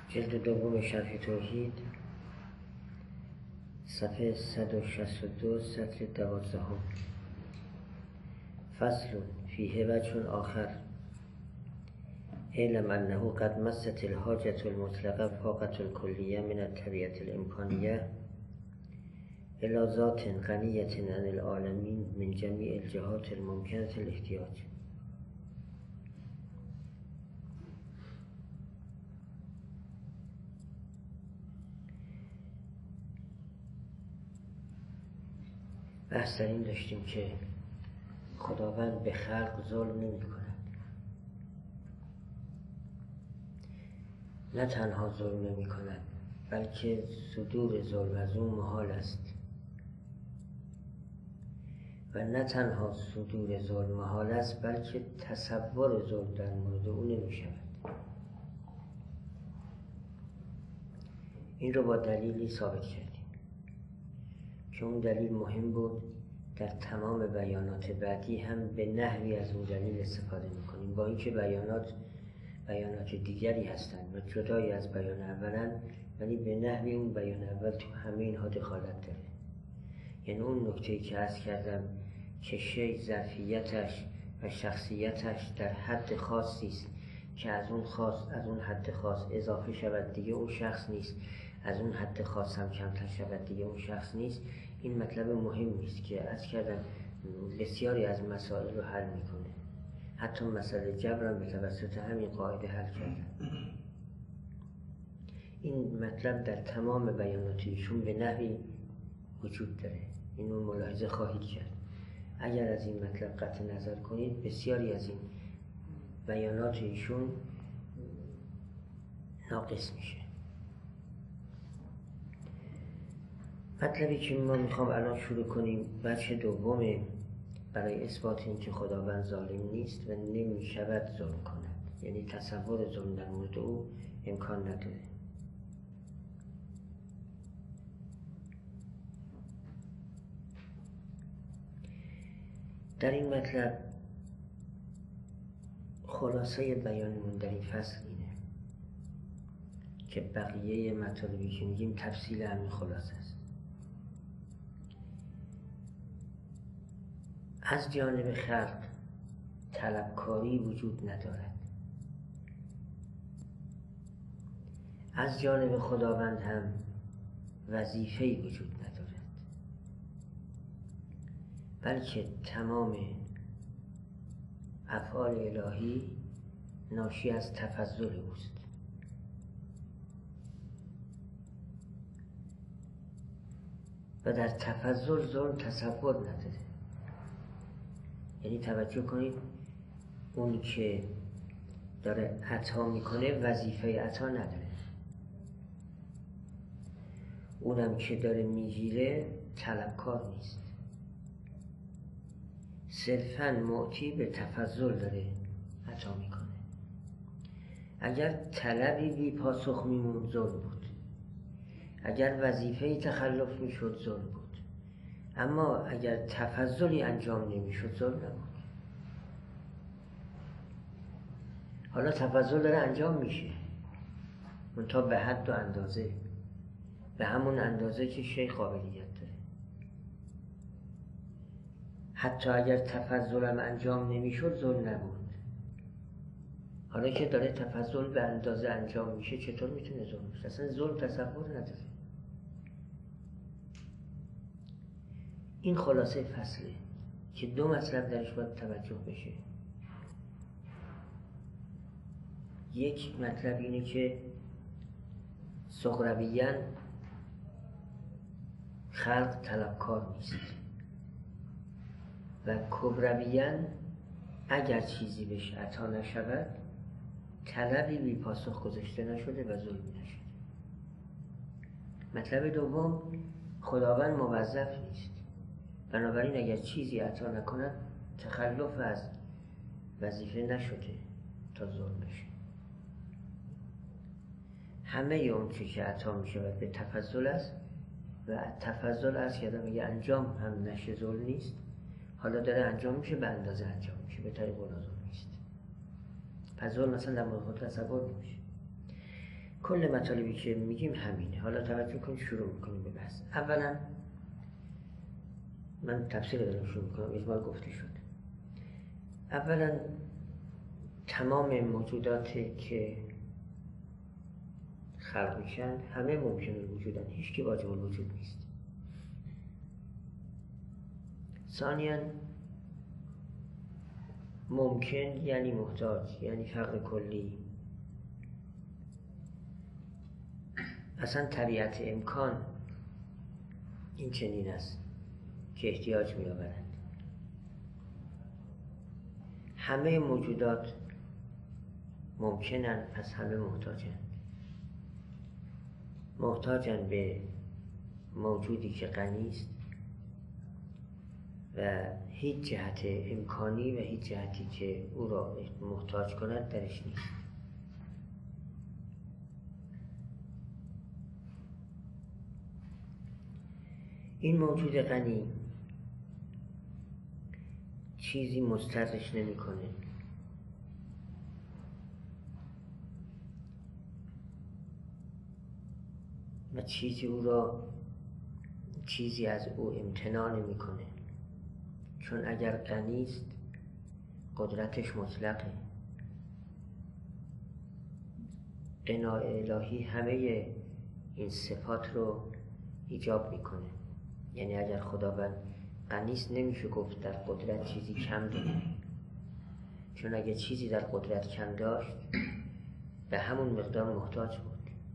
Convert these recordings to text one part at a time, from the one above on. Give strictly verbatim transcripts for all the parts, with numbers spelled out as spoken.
جلد دوم شرح توحید، صفحه صد و شصت و دو، سطر دوازدهم. فصل فیه وجه آخر. اعلم انه قد مست الحاجة المطلقه فاقة الکلیه من الطبیعة الامکانیه الى ذات غنیة عن العالمین من جمیع الجهات الممکنة الاحتیاج. بحث در این داشتیم که خداوند به خلق ظلم نمی کند. نه تنها ظلم نمی کند بلکه صدور ظلم از اون محال است. و نه تنها صدور ظلم محال است بلکه تصور ظلم در مورد او نمی شود. این رو با دلیلی ثابت کردیم که اون دلیل مهم بود. در تمام بیانات بعدی هم به نحوی از اون دلیل استفاده میکنیم، با اینکه بیانات بیانات دیگری هستند و جدای از بیان اولن، ولی به نحوی اون بیان اول تو همه اینها دخالت داره. یعنی اون نکته‌ای که عرض کردم که شیء ظرفیتش و شخصیتش در حد خاصی است که از اون خاص از اون حد خاص اضافه شود دیگه اون شخص نیست، از اون حد خاص هم کمتر شود دیگه اون شخص نیست. این مطلب مهمی است که عرض کردم بسیاری از مسائل رو حل میکنه. حتی مسئله جبر هم به توسط همین قاعده حل کردن. این مطلب در تمام بیانات ایشون به نحوی وجود داره. اینو ملاحظه خواهید کرد. اگر از این مطلب قطع نظر کنید، بسیاری از این بیانات ایشون ناقص میشه. مطلبی که ما میخوام الان شروع کنیم وجه دومه برای اثبات این که خداوند ظالم نیست و نمیشود ظلم کند. یعنی تصور ظلم در مورد او امکان نداره. در این مطلب خلاصه بیانمون در این فصل اینه که بقیه مطالبی که میگیم تفصیل همین خلاصه است. از جانب خلق طلبکاری وجود ندارد. از جانب خداوند هم وظیفه‌ای وجود ندارد، بلکه تمام افعال الهی ناشی از تفضل اوست. و در تفضل ظلم تصور نداره. یعنی توجه کنید، اون که داره عطا میکنه وظیفه عطا نداره، اونم که داره میگیره طلبکار نیست، صرفاً معطی به تفضل داره عطا میکنه. اگر طلبی بی پاسخ میموند ظلم بود، اگر وظیفه‌ای تخلف میشد ظلم بود، اما اگر تفضلی انجام نمیشد ظلم نبود. حالا تفضل داره انجام میشه منتها به حد و اندازه، به همون اندازه که شیء قابلیت داره. حتی اگر تفضل هم انجام نمیشد ظلم نبود. حالا که داره تفضل به اندازه انجام میشه چطور میتونه ظلم بشه؟ اصلا ظلم تصور نداره. این خلاصه فصله که دو مطلب درش باید توجه بشه. یک مطلب اینه که صغرویاً خلق طلبکار نیست و کبرویاً اگر چیزی بهش عطا نشود طلبی بی پاسخ گذاشته نشده و ظلمی نشده. مطلب دوم، خداوند موظف نیست، بنابراین اگر چیزی عطا نکند تخلف از وظیفه نشده تا ظلم بشه. همه اون چیزی که عطا می شود به تفضل است و تفضل است که اگه انجام هم نشه ظلم نیست. حالا داره انجام میشه به اندازه انجام میشه، به طریق اونا ظلم نیست. پس ظلم مثلا در مورد خود تصور نمیشه. کل مطالبی که میگیم همینه. حالا توجه کنید شروع میکنیم به بحث. اولا من تفسیر دارم شروع میکنم، اجمال گفته شد. اولا تمام موجوداتی که خلق میشن همه ممکن الوجودن، هیچ کی واجب الوجود نیست. ثانیاً ممکن یعنی محتاج، یعنی فقر کلی. اصلا طبیعت امکان این چنین است که احتیاج می آورند. همه موجودات ممکنن، پس همه محتاجن. محتاجن به موجودی که غنی است و هیچ جهت امکانی و هیچ جهتی که او را محتاج کند درش نیست. این موجود غنی چیزی مضطرش نمی‌کنه. و چیزی او را چیزی از او امتناع نمی‌کنه، چون اگر غنی است قدرتش مطلقه. غنای الهی همه این صفات رو ایجاب میکنه. یعنی اگر خداوند غنی است نمیشه گفت در قدرت چیزی کم داره، چون اگر چیزی در قدرت کم داشت به همون مقدار محتاج بود.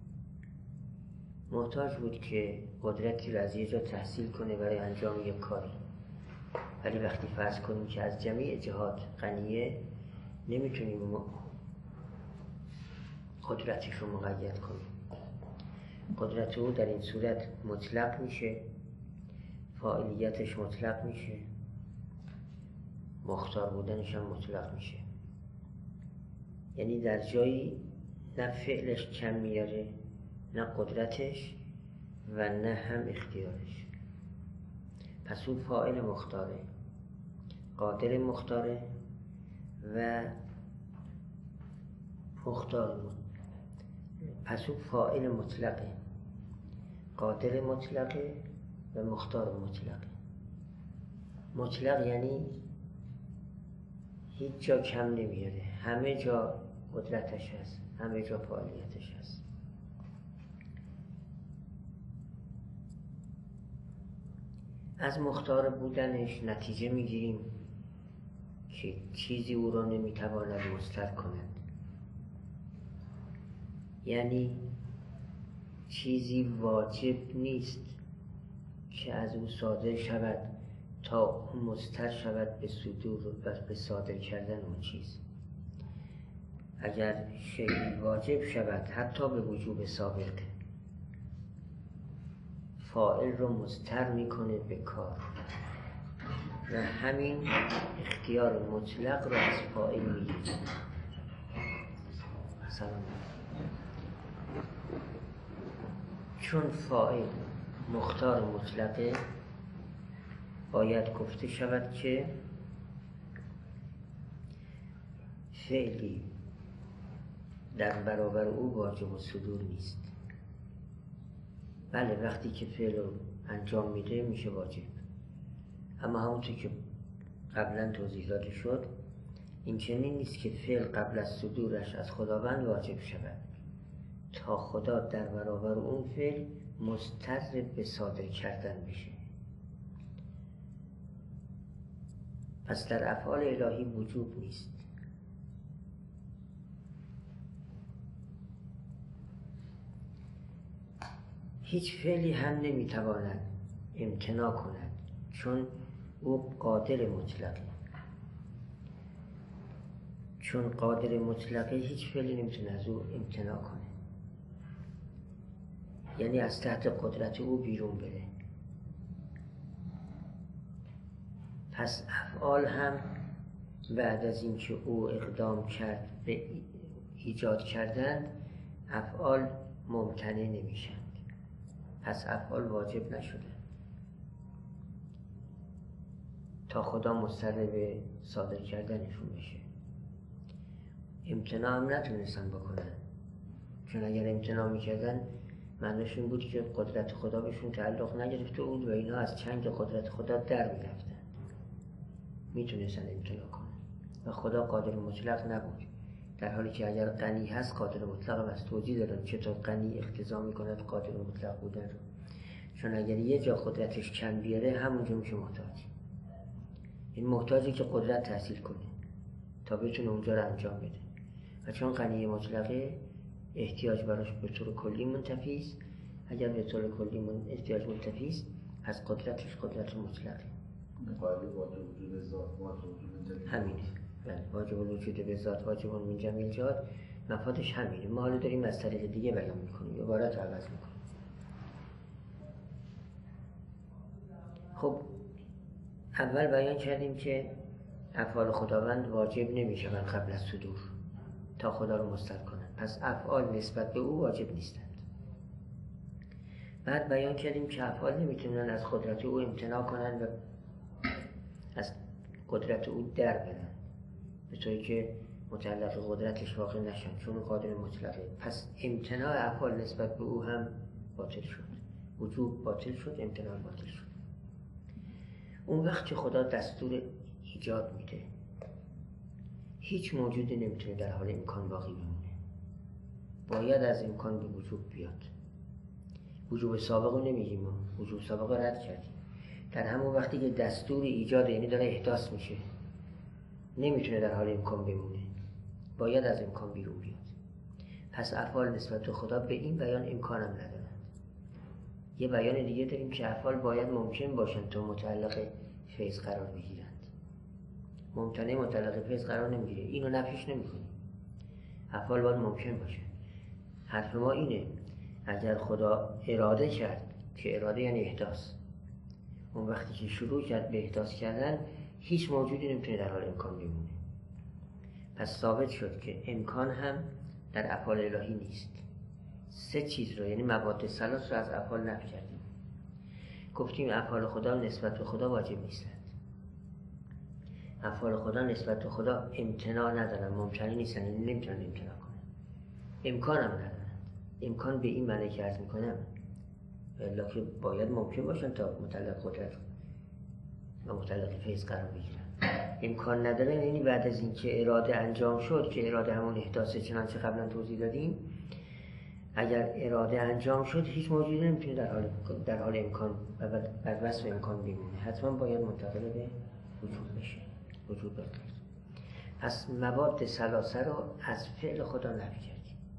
محتاج بود که قدرتی رو از یه جا تحصیل کنه برای انجام یک کاری. ولی وقتی فرض کنیم که از جمیع جهات غنیه، نمیتونیم قدرتش رو مقید کنیم. قدرت او در این صورت مطلق میشه، فاعلیتش مطلق میشه، مختار بودنش هم مطلق میشه. یعنی در جایی نه فعلش کم میاره، نه قدرتش و نه هم اختیارش. پس او فاعل مختاره، قادر مختاره و مختار. پس او فاعل مطلقه، قادر مطلقه و مختار مطلقه. مطلق یعنی هیچ جا کم نمیاره، همه جا قدرتش هست، همه جا فعالیتش هست. از مختار بودنش نتیجه میگیریم که چیزی او را نمیتواند مضطر کند. یعنی چیزی واجب نیست که از او صادر شود تا مضطر شود به صدور و به صادر کردن اون چیز. اگر شیئی واجب شود حتی به وجوب سابق، فاعل رو مضطر میکنه به کار و همین اختیار مطلق رو از فاعل میگیره. سلام. چون فاعل مختار مطلقه، باید گفته شود که فعلی در برابر او واجب الصدور نیست. بله وقتی که فعل رو انجام میده میشه واجب، اما همونطور که قبلا توضیح داده شد این چنین نیست که فعل قبل از صدورش از خداوند واجب شود تا خدا در برابر اون فعل مضطر به صادر کردن بشه. پس در افعال الهی وجوب نیست. هیچ فعلی هم نمیتواند امتناع کند، چون او قادر مطلقه. چون قادر مطلقه هیچ فعلی نمیتونه از او امتناع کنه، یعنی از تحت قدرت او بیرون بره. پس افعال هم بعد از اینکه او اقدام کرد به ایجاد کردن، افعال ممتنع نمیشن. پس افعال واجب نشده تا خدا مضطر به صادر کردنشون بشه. امتناع هم نتونستن بکنن، چون اگر امتناع میکردن معنیش این بود که قدرت خدا بهشون تعلق نگرفته بود و اینا از چنگ قدرت خدا در میرفتن، میتونستن امتناع کنن و خدا قادر مطلق نبود، در حالی که اگر غنی هست قادر مطلق هم از توضیح دادن چطور غنی اقتضا میکند قادر مطلق بودن رو، چون اگر یه جا قدرتش کم بیاره همونجا میشه محتاج. این محتاجی که قدرت تحصیل کنه تا بتونه اونجا رو انجام بده و چون غنی مطلقه احتیاج براش به طور کلی منتفی است، اگر به طور کلی من احتیاج منتفی است پس قدرتش قدرت مطلقه. واجب وجود ذات واجب وجود همینه. بله، واجب الوجود به ذات واجب من جمیع الجهات، مفادش همینه. ما حالا داریم از طریق دیگه بیان میکنیم، عبارت رو عوض میکنیم. خب اول بیان کردیم که افعال خداوند واجب نمیشوند قبل از صدور تا خدا رو مستر کنند، پس افعال نسبت به او واجب نیستند. بعد بیان کردیم که افعال نمیتونن از قدرت او امتناع کنند و از قدرت او در برن به طوری که متعلق قدرتش واقع نشن، چون قادر مطلقه. پس امتناع افعال نسبت به او هم باطل شد، وجوب باطل شد، امتناع باطل شد. اون وقت که خدا دستور ایجاد میده هیچ موجودی نمیتونه در حال امکان باقی بمونه، باید از امکان به وجوب بیاد. وجوب سابق رو نمیگیم، وجوب سابق رو رد کردیم. در همون وقتی که دستور ایجاد یعنی داره احداث میشه نمیتونه در حال امکان بمونه، باید از امکان بیرون بیاد. پس افعال نسبت به خدا به این بیان امکانم ندارند. یه بیان دیگه داریم که افعال باید ممکن باشن تا متعلق فیض قرار بگیرند. ممتنع متعلق فیض قرار نمیگیره، اینو نفیش نمیکنیم. افعال باید ممکن باشه. حرف ما اینه اگر خدا اراده کرد، که اراده یعنی احداث، اون وقتی که شروع کرد به احداث کردن هیچ موجودی نمیتونه در حال امکان بمونه. پس ثابت شد که امکان هم در افعال الهی نیست. سه چیز رو یعنی مواد ثلاث رو از افعال نفی کردیم. گفتیم افعال خدا نسبت به خدا واجب نیستند. افعال خدا نسبت به خدا امتناع ندارن، ممتنع نیستن، یعنی نمیتونن امتناع کنن. امکان هم ندارن. امکان به این معنی که عرض میکنم الا که باید ممکن باشن تا متعلق قدرت و متعلق فیض قرار بگیرن. امکان ندارن یعنی بعد از اینکه اراده انجام شد، که اراده همون احداثه چنانچه قبلا توضیح دادیم، اگر اراده انجام شد هیچ موجودی نمیتونه در حال در حال امکان و بر وصف امکان بمونه، حتما باید منتقل به وجود بشه، وجود بگیره. پس مواد ثلاثه رو از فعل خدا نفی کردیم.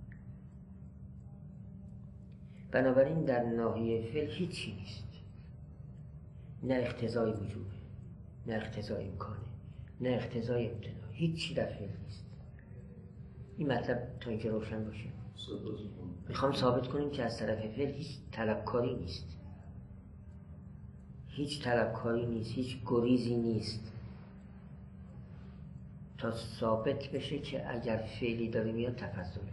بنابراین در ناحیه فعل هیچی نیست، نه اقتضای وجوده، نه اقتضای امکانه، نه اقتضای امتناع، هیچی در فعل نیست. این مطلب تا اینکه روشن باشه. میخوام ثابت کنیم که از طرف فعل هیچ طلبکاری نیست، هیچ طلبکاری نیست، هیچ گریزی نیست، تا ثابت بشه که اگر فعلی داره میاد تفضله.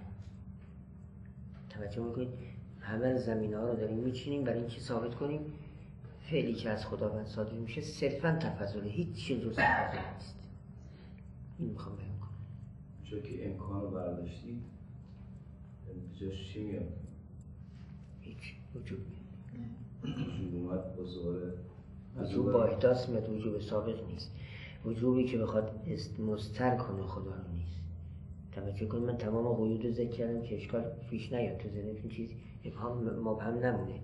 توجه میکنید؟ همه زمینه ها رو داریم میچینیم برای اینکه ثابت کنیم فعلی که از خداوند صادر میشه صرفا تفضله، هیچ چیز جز تفضل نیست. این میخوام بیان کنم. چون که امکان رو برداشتید جاش چی میاد؟ هیچ وجود میاد. وجود اومد با زوره وجود با احداث میاد، وجود سابق نیست. وجودی که بخواد مستر کنه خدا رو نیست. توجه کنید، من تمام قیود رو ذکر کردم که اشکال پیش نیاد تو ذهنتون چیزی ابهام مبهم نمونه.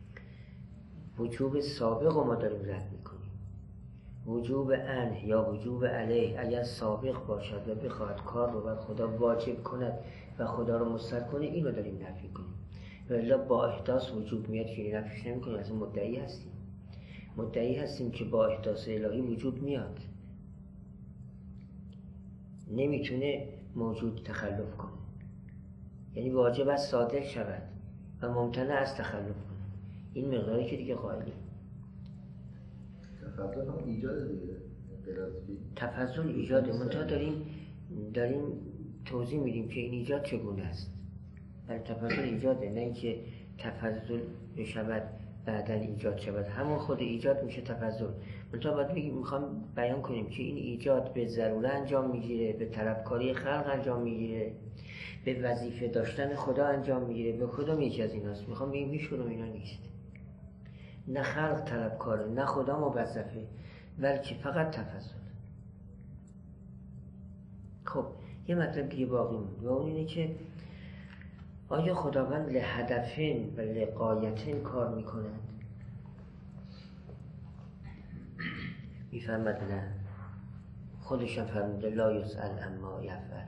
وجوب سابق رو ما داریم رد میکنیم. وجوب انه یا وجوب علیه اگر سابق باشد و بخواهد کار رو بر خدا واجب کند و خدا رو مستر کنه، این رو داریم نفی کنیم. ولی با احداث وجوب میاد که این نفیش نمی کنیم. از این مدعی هستیم مدعی هستیم که با احداث الهی وجود میاد، نمیتونه موجود تخلف کنه، یعنی واجب است صادق شود و ممتنع است تخلف کنه. این مقداری که دیگه قائلیم. تفضل هم ایجاد دیگه، تفضل ایجاده، منتها داریم داریم توضیح میدیم که این ایجاد چگونه است. برای تفضل ایجاده، نه اینکه تفضل بشود بعداً ایجاد شود، همون خود ایجاد میشه تفضل. منتها باید بگیم میخوام بیان کنیم که این ایجاد به ضروره انجام میگیره، به طلبکاری خلق انجام میگیره به وظیفه داشتن خدا انجام میگیره. به کدوم یکی از ایناست؟ میخوام بگیم هیچ کدوم اینا نیست. نه خلق طلبکاره، نه خدا موظفه، بلکه فقط تفضل. خب یه مطلب دیگه باقی موند و اون اینه که آیا خداوند لهدفین و لغایتین کار میکنند؟ میفرمد نه. خودشان فرموده لا یسأل عما یفعل.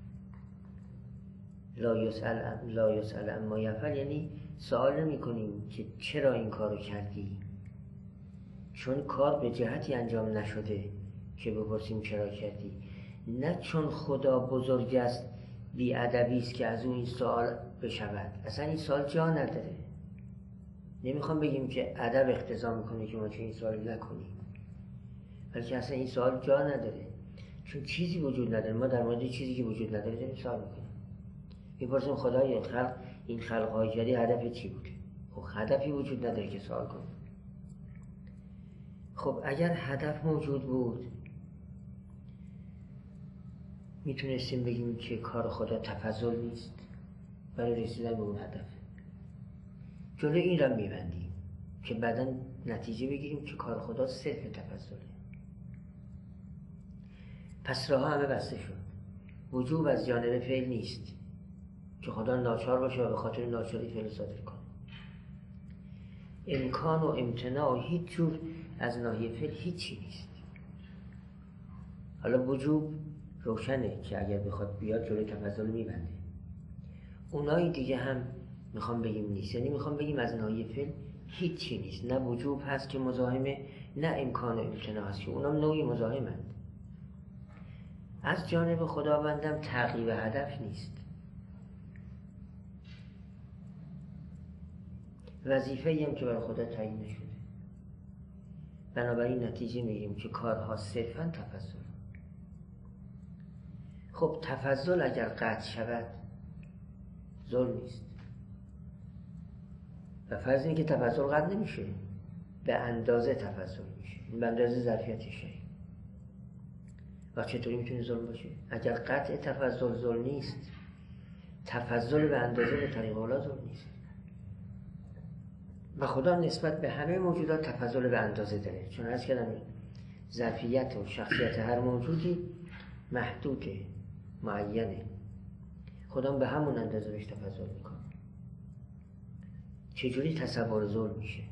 لا یسأل لا یسأل عما یفعل یعنی سوال نمی کنیم که چرا این کارو کردی، چون کار به جهتی انجام نشده که بپرسیم چرا کردی، نه چون خدا بزرگ است بی ادبی است که از اون این سوال بشود. اصلا این سوال جا نداره. نمیخوام بگیم که ادب اقتضا میکنه که ما چه این سوال نکنیم، بلکه اصلا این سوال جا نداره، چون چیزی وجود نداره. ما در مورد چیزی که وجود نداره داریم سوال میکنیم. میپرسیم خدای خلق این خلق‌های جدید هدف چی بوده؟ خب هدفی وجود نداره که سوال کنیم. خب اگر هدف موجود بود میتونستیم بگیم که کار خدا تفضل نیست برای رسیدن به اون هدف. جلو این را میبندیم که بعداً نتیجه بگیریم که کار خدا صرف تفضله. پس راه همه بسته شد. وجوب از جانب فعل نیست که خدا ناچار باشه و به خاطر ناچاری فعل صادر کنه. امکان و امتناع و هیچ جور از ناحیه فعل هیچی نیست. حالا وجوب روشنه که اگر بخواد بیاد جلوی تفضل میبنده. اونایی دیگه هم میخوام بگیم نیست، یعنی میخوام بگیم از ناحیه فعل هیچی نیست. نه وجوب هست که مزاحمه، نه امکان و امتناع هست که اونام نوعی مزاحمند. از جانب خداوندم تغییر هدف نیست. وظیفه‌ای هم که برای خدا تعیین نشده. بنابراین نتیجه میگیریم که کارها صرفاً تفضل. خب تفضل اگر قطع شود ظلم نیست. و فرض اینه که تفضل قطع نمیشه، به اندازه تفضل میشه، به اندازه ظرفیتشه. و چطوری میتونه ظلم باشه؟ اگر قطع تفضل ظلم نیست، تفضل به اندازه به طریق اولا ظلم نیست. و خدا نسبت به همه موجودات تفضل به اندازه داره، چون عرض کردم ظرفیت و شخصیت هر موجودی محدوده، معینه. خدا به همون اندازه بهش تفضل میکنه. چجوری تصور ظلم میشه؟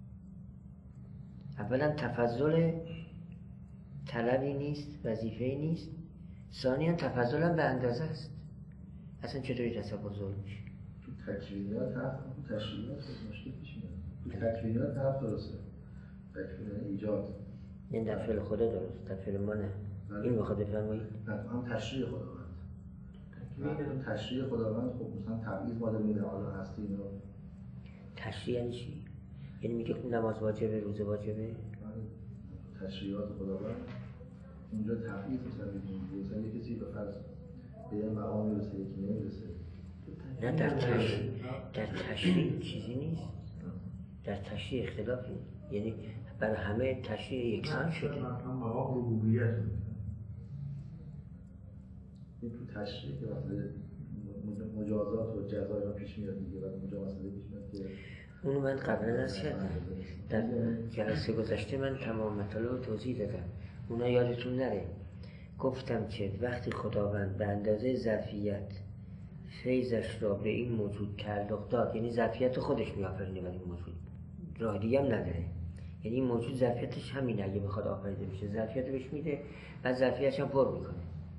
اولا تفضل طلبی نیست، وظیفه‌ای نیست. ثانیاً تفضل هم به اندازه است. اصلا چطوری تصور ظلم میشه؟ تو تکوینات هست، تو تشریعات مشکل پیش میاد. تو تکوینات هست درسته. تکوین ایجاد. این در فعل خدا درست، در فعل ما نه. این میخواد بفرمایید؟ نه، هم تشریع خداوند. تکوین تشریع خداوند خب مثلا تبعیض ما داریم در عالم هستی اینو. تشریع یعنی چی؟ یعنی میگه نماز واجبه، روزه واجبه؟ تشریعات خداوند اونجا تبعیض مثلا میگیم. مثلا یه کسی به فرض به یه مقام میرسه یکی نمیرسه. نه در تشریع در تشریع چیزی نیست. در تشریع اختلافی، یعنی برای همه تشریع یکسان شده. مقام ربوبیت این تو تشریع که مثلا مجازات و جزا پیش میاد دیگه و اونجا مثلا پیش میاد که اونو من قبلا عرض کردم. در جلسه گذشته من تمام مطالب رو توضیح دادم. اونا یادتون نره. گفتم که وقتی خداوند به اندازه ظرفیت فیضش را به این موجود تعلق داد، یعنی ظرفیت خودش میآفرینه برای این موجود، راه دیگه هم نداره. یعنی این موجود ظرفیتش همینه، اگه بخواد آفریده بشه ظرفیت بهش میده و ظرفیتش هم پر میکنه.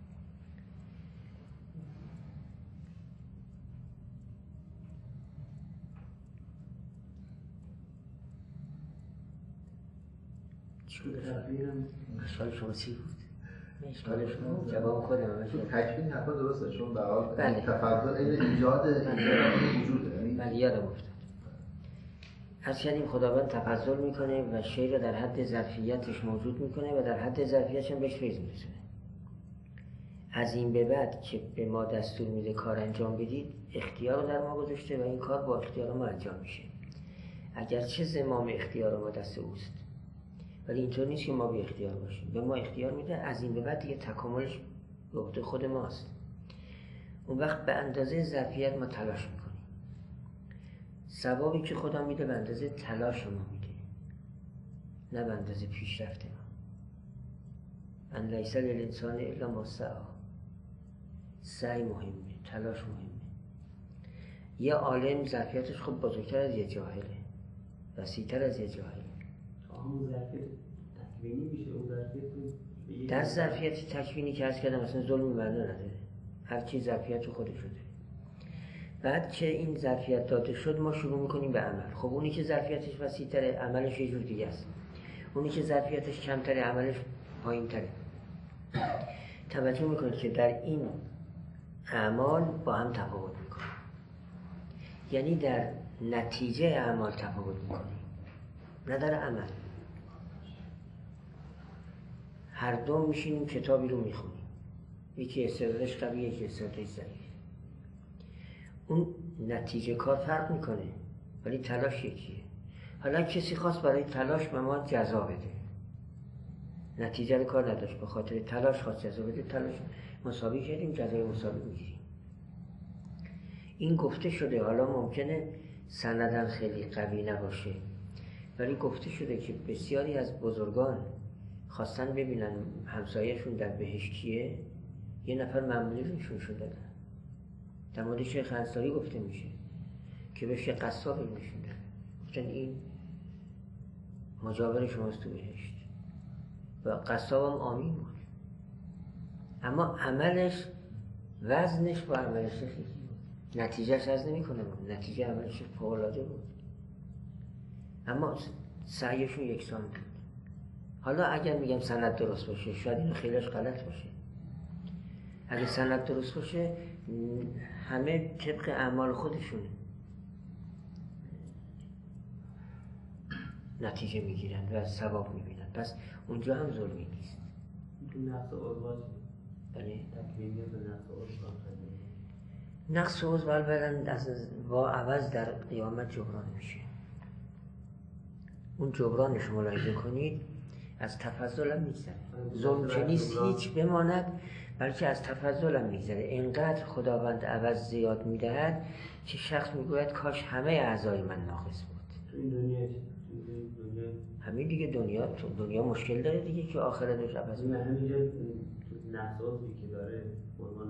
اشکال شما چی بود؟ اشکال شما جواب خودم همه شد. تکوین حتما درسته، چون به حال بله. تفضل این ایجاد وجوده. بله یادم افتاد. از کردیم خداوند تفضل میکنه و شی را در حد ظرفیتش موجود میکنه و در حد ظرفیتش هم بهش فیض میرسونه. از این به بعد که به ما دستور میده کار انجام بدید، اختیار رو در ما گذاشته و این کار با اختیار ما انجام میشه. اگرچه زمام اختیار ما دست اوست، ولی اینطور نیست که ما بی اختیار باشیم. به ما اختیار میده، از این به بعد دیگه تکاملش به عهده خود ماست. اون وقت به اندازه ظرفیت ما تلاش میکنیم. ثوابی که خدا میده به اندازه تلاش ما میده، نه به اندازه پیشرفت ما. ان لیس للانسان الا ما سعی. سعی مهمه، تلاش مهمه. یه عالم ظرفیتش خب بزرگتر از یه جاهله، وسیع‌تر از یه جاهله. اون ظرفیت تکوینی میشه، اون ظرفیت در ظرفیت تکوینی که عرض کردم مثلا ظلم معنی نداره، هر چی ظرفیت خودش شده. بعد که این ظرفیت داده شد ما شروع میکنیم به عمل. خب اونی که ظرفیتش وسیع‌تره عملش یه جور دیگه است، اونی که ظرفیتش کمتره عملش پایین‌تره. توجه میکنید که در این اعمال با هم تفاوت میکنیم، یعنی در نتیجه اعمال تفاوت میکنیم، نه در عمل. هر دو میشینیم کتابی رو میخونیم، یکی استعدادش قوی یکی استعدادش ضعیف. اون نتیجه کار فرق میکنه ولی تلاش یکیه. حالا کسی خواست برای تلاش به ما جزا بده، نتیجه رو کار نداشت، به خاطر تلاش خواست جزا بده، تلاش مساوی کردیم، جزای مساوی میگیریم. این گفته شده. حالا ممکنه سندم خیلی قوی نباشه ولی گفته شده که بسیاری از بزرگان خواستن ببینن همسایه‌شون در بهشت کیه، یه نفر معمولی روشون شده. در مورد شیخ انصاری گفته میشه که بهش قصاب نشون داده، گفتن این مجاور شماست تو بهشت و قصاب هم آمین بود، اما عملش وزنش با عملش خیلی بود، نتیجهش از نمی کنه، نتیجه عملش فوق‌العاده بود اما سعیشون یکسان بود. حالا اگر میگم سند درست باشه شاید این خیلیش غلط باشه. اگه سند درست باشه همه طبق اعمال خودشون نتیجه میگیرن و ثواب میبینن، پس اونجا هم ظلمی نیست. نقص عضو بله، تکمیلی به نقص عضو. نقص عضو البته از با عوض در قیامت جبران میشه. اون جبرانش ملاحظه کنید از تفضل هم میگذره. ظلم که نیست هیچ بماند، بلکه از تفضل هم میگذره. اینقدر خداوند عوض زیاد میدهد که شخص میگوید کاش همه اعضای من ناقص بود. تو این دنیا همین دیگه، دنیا تو دنیا مشکل داره دیگه که آخرتش عوض میشه. همینجا نقص عضوی که داره عنوان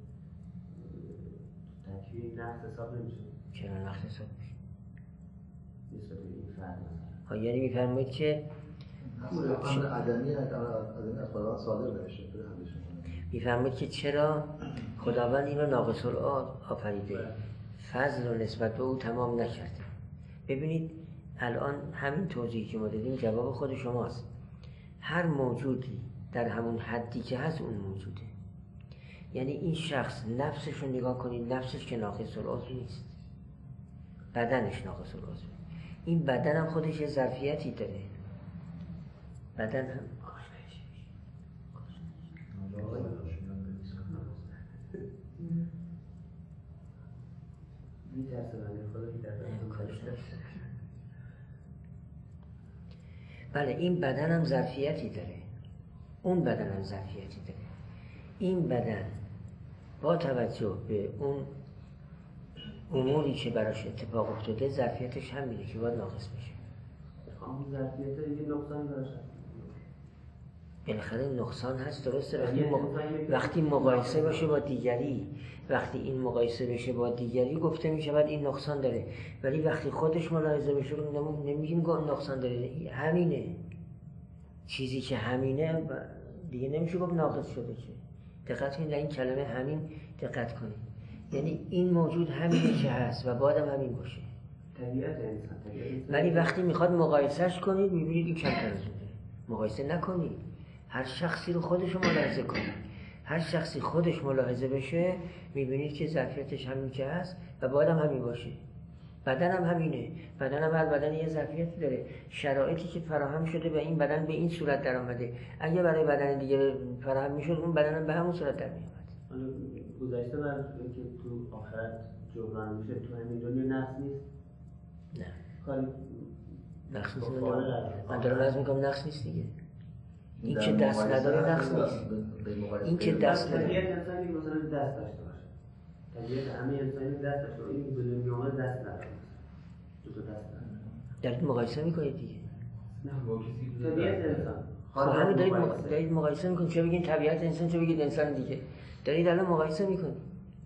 تکوین نقص حساب نمیشه. چرا نقص حساب میشه؟ نسبت به این فرد مثلا. یعنی میفرمایید که اصلا عدمی از خداوند صادر نمیشه. میفرمایید که چرا خداوند اینو ناقص آفریده، فضل رو نسبت به او تمام نکرده. ببینید الان همین توضیحی که ما دادیم جواب خود شماست. هر موجودی در همون حدی که هست اون موجوده. یعنی این شخص نفسش رو نگاه کنید، نفسش که ناقص العضو نیست، بدنش ناقص العضو. این بدن هم خودش یه ظرفیتی داره. بدن هم بله، این بدن هم ظرفیتی داره، اون بدن هم ظرفیتی داره. این بدن با توجه به اون اموری که براش اتفاق افتاده ظرفیتش همینه که باید ناقص بشه. اون ظرفیت یه نقصان داره. بالاخره نقصان هست، درسته. وقتی, مق... وقتی مقایسه باشه با دیگری، وقتی این مقایسه بشه با دیگری گفته می شود این نقصان داره، ولی وقتی خودش ملاحظه بشه نمیگیم نقصان داره. همینه، چیزی که همینه دیگه نمیشه گفت ناقص شده. که دقت کنید در این کلمه همین دقت کنید، یعنی این موجود همینه که هست و باید هم همین باشه. طبیعت انسان. ولی وقتی میخواد مقایسهش کنید میبینید این کمتر از اونه. مقایسه نکنید، هر شخصی رو خودش ملاحظه کنید. هر شخصی خودش ملاحظه بشه میبینید که ظرفیتش همین که هست و باید هم همین باشه. بدن هم همینه، بدن هم هر بدن یه ظرفیتی داره. شرایطی که فراهم شده به این بدن به این صورت در آمده، اگه برای بدن دیگه فراهم میشد اون بدن هم به همون صورت در میاد. حالا گذشته بر که تو آخرت جبران میشه، تو همین دنیا نقص نیست؟ نه کاری نقص نیست. من دارم از میگم نقص نیست دیگه. این که دست نداره نقص نیست. این که دست نداره طبیعت انسان که مثلا دست داشته باشه، طبیعت همه انسانی دست داشته و این به دنیا آمد دست نداره. دو تا دست نداره. دارید مقایسه میکنید دیگه. نه با کسی که طبیعت انسان. خب همین دارید مقایسه, دارید مقایسه میکنید. چه بگین طبیعت انسان، چه بگید انسان دیگه. دارید الان مقایسه میکنید.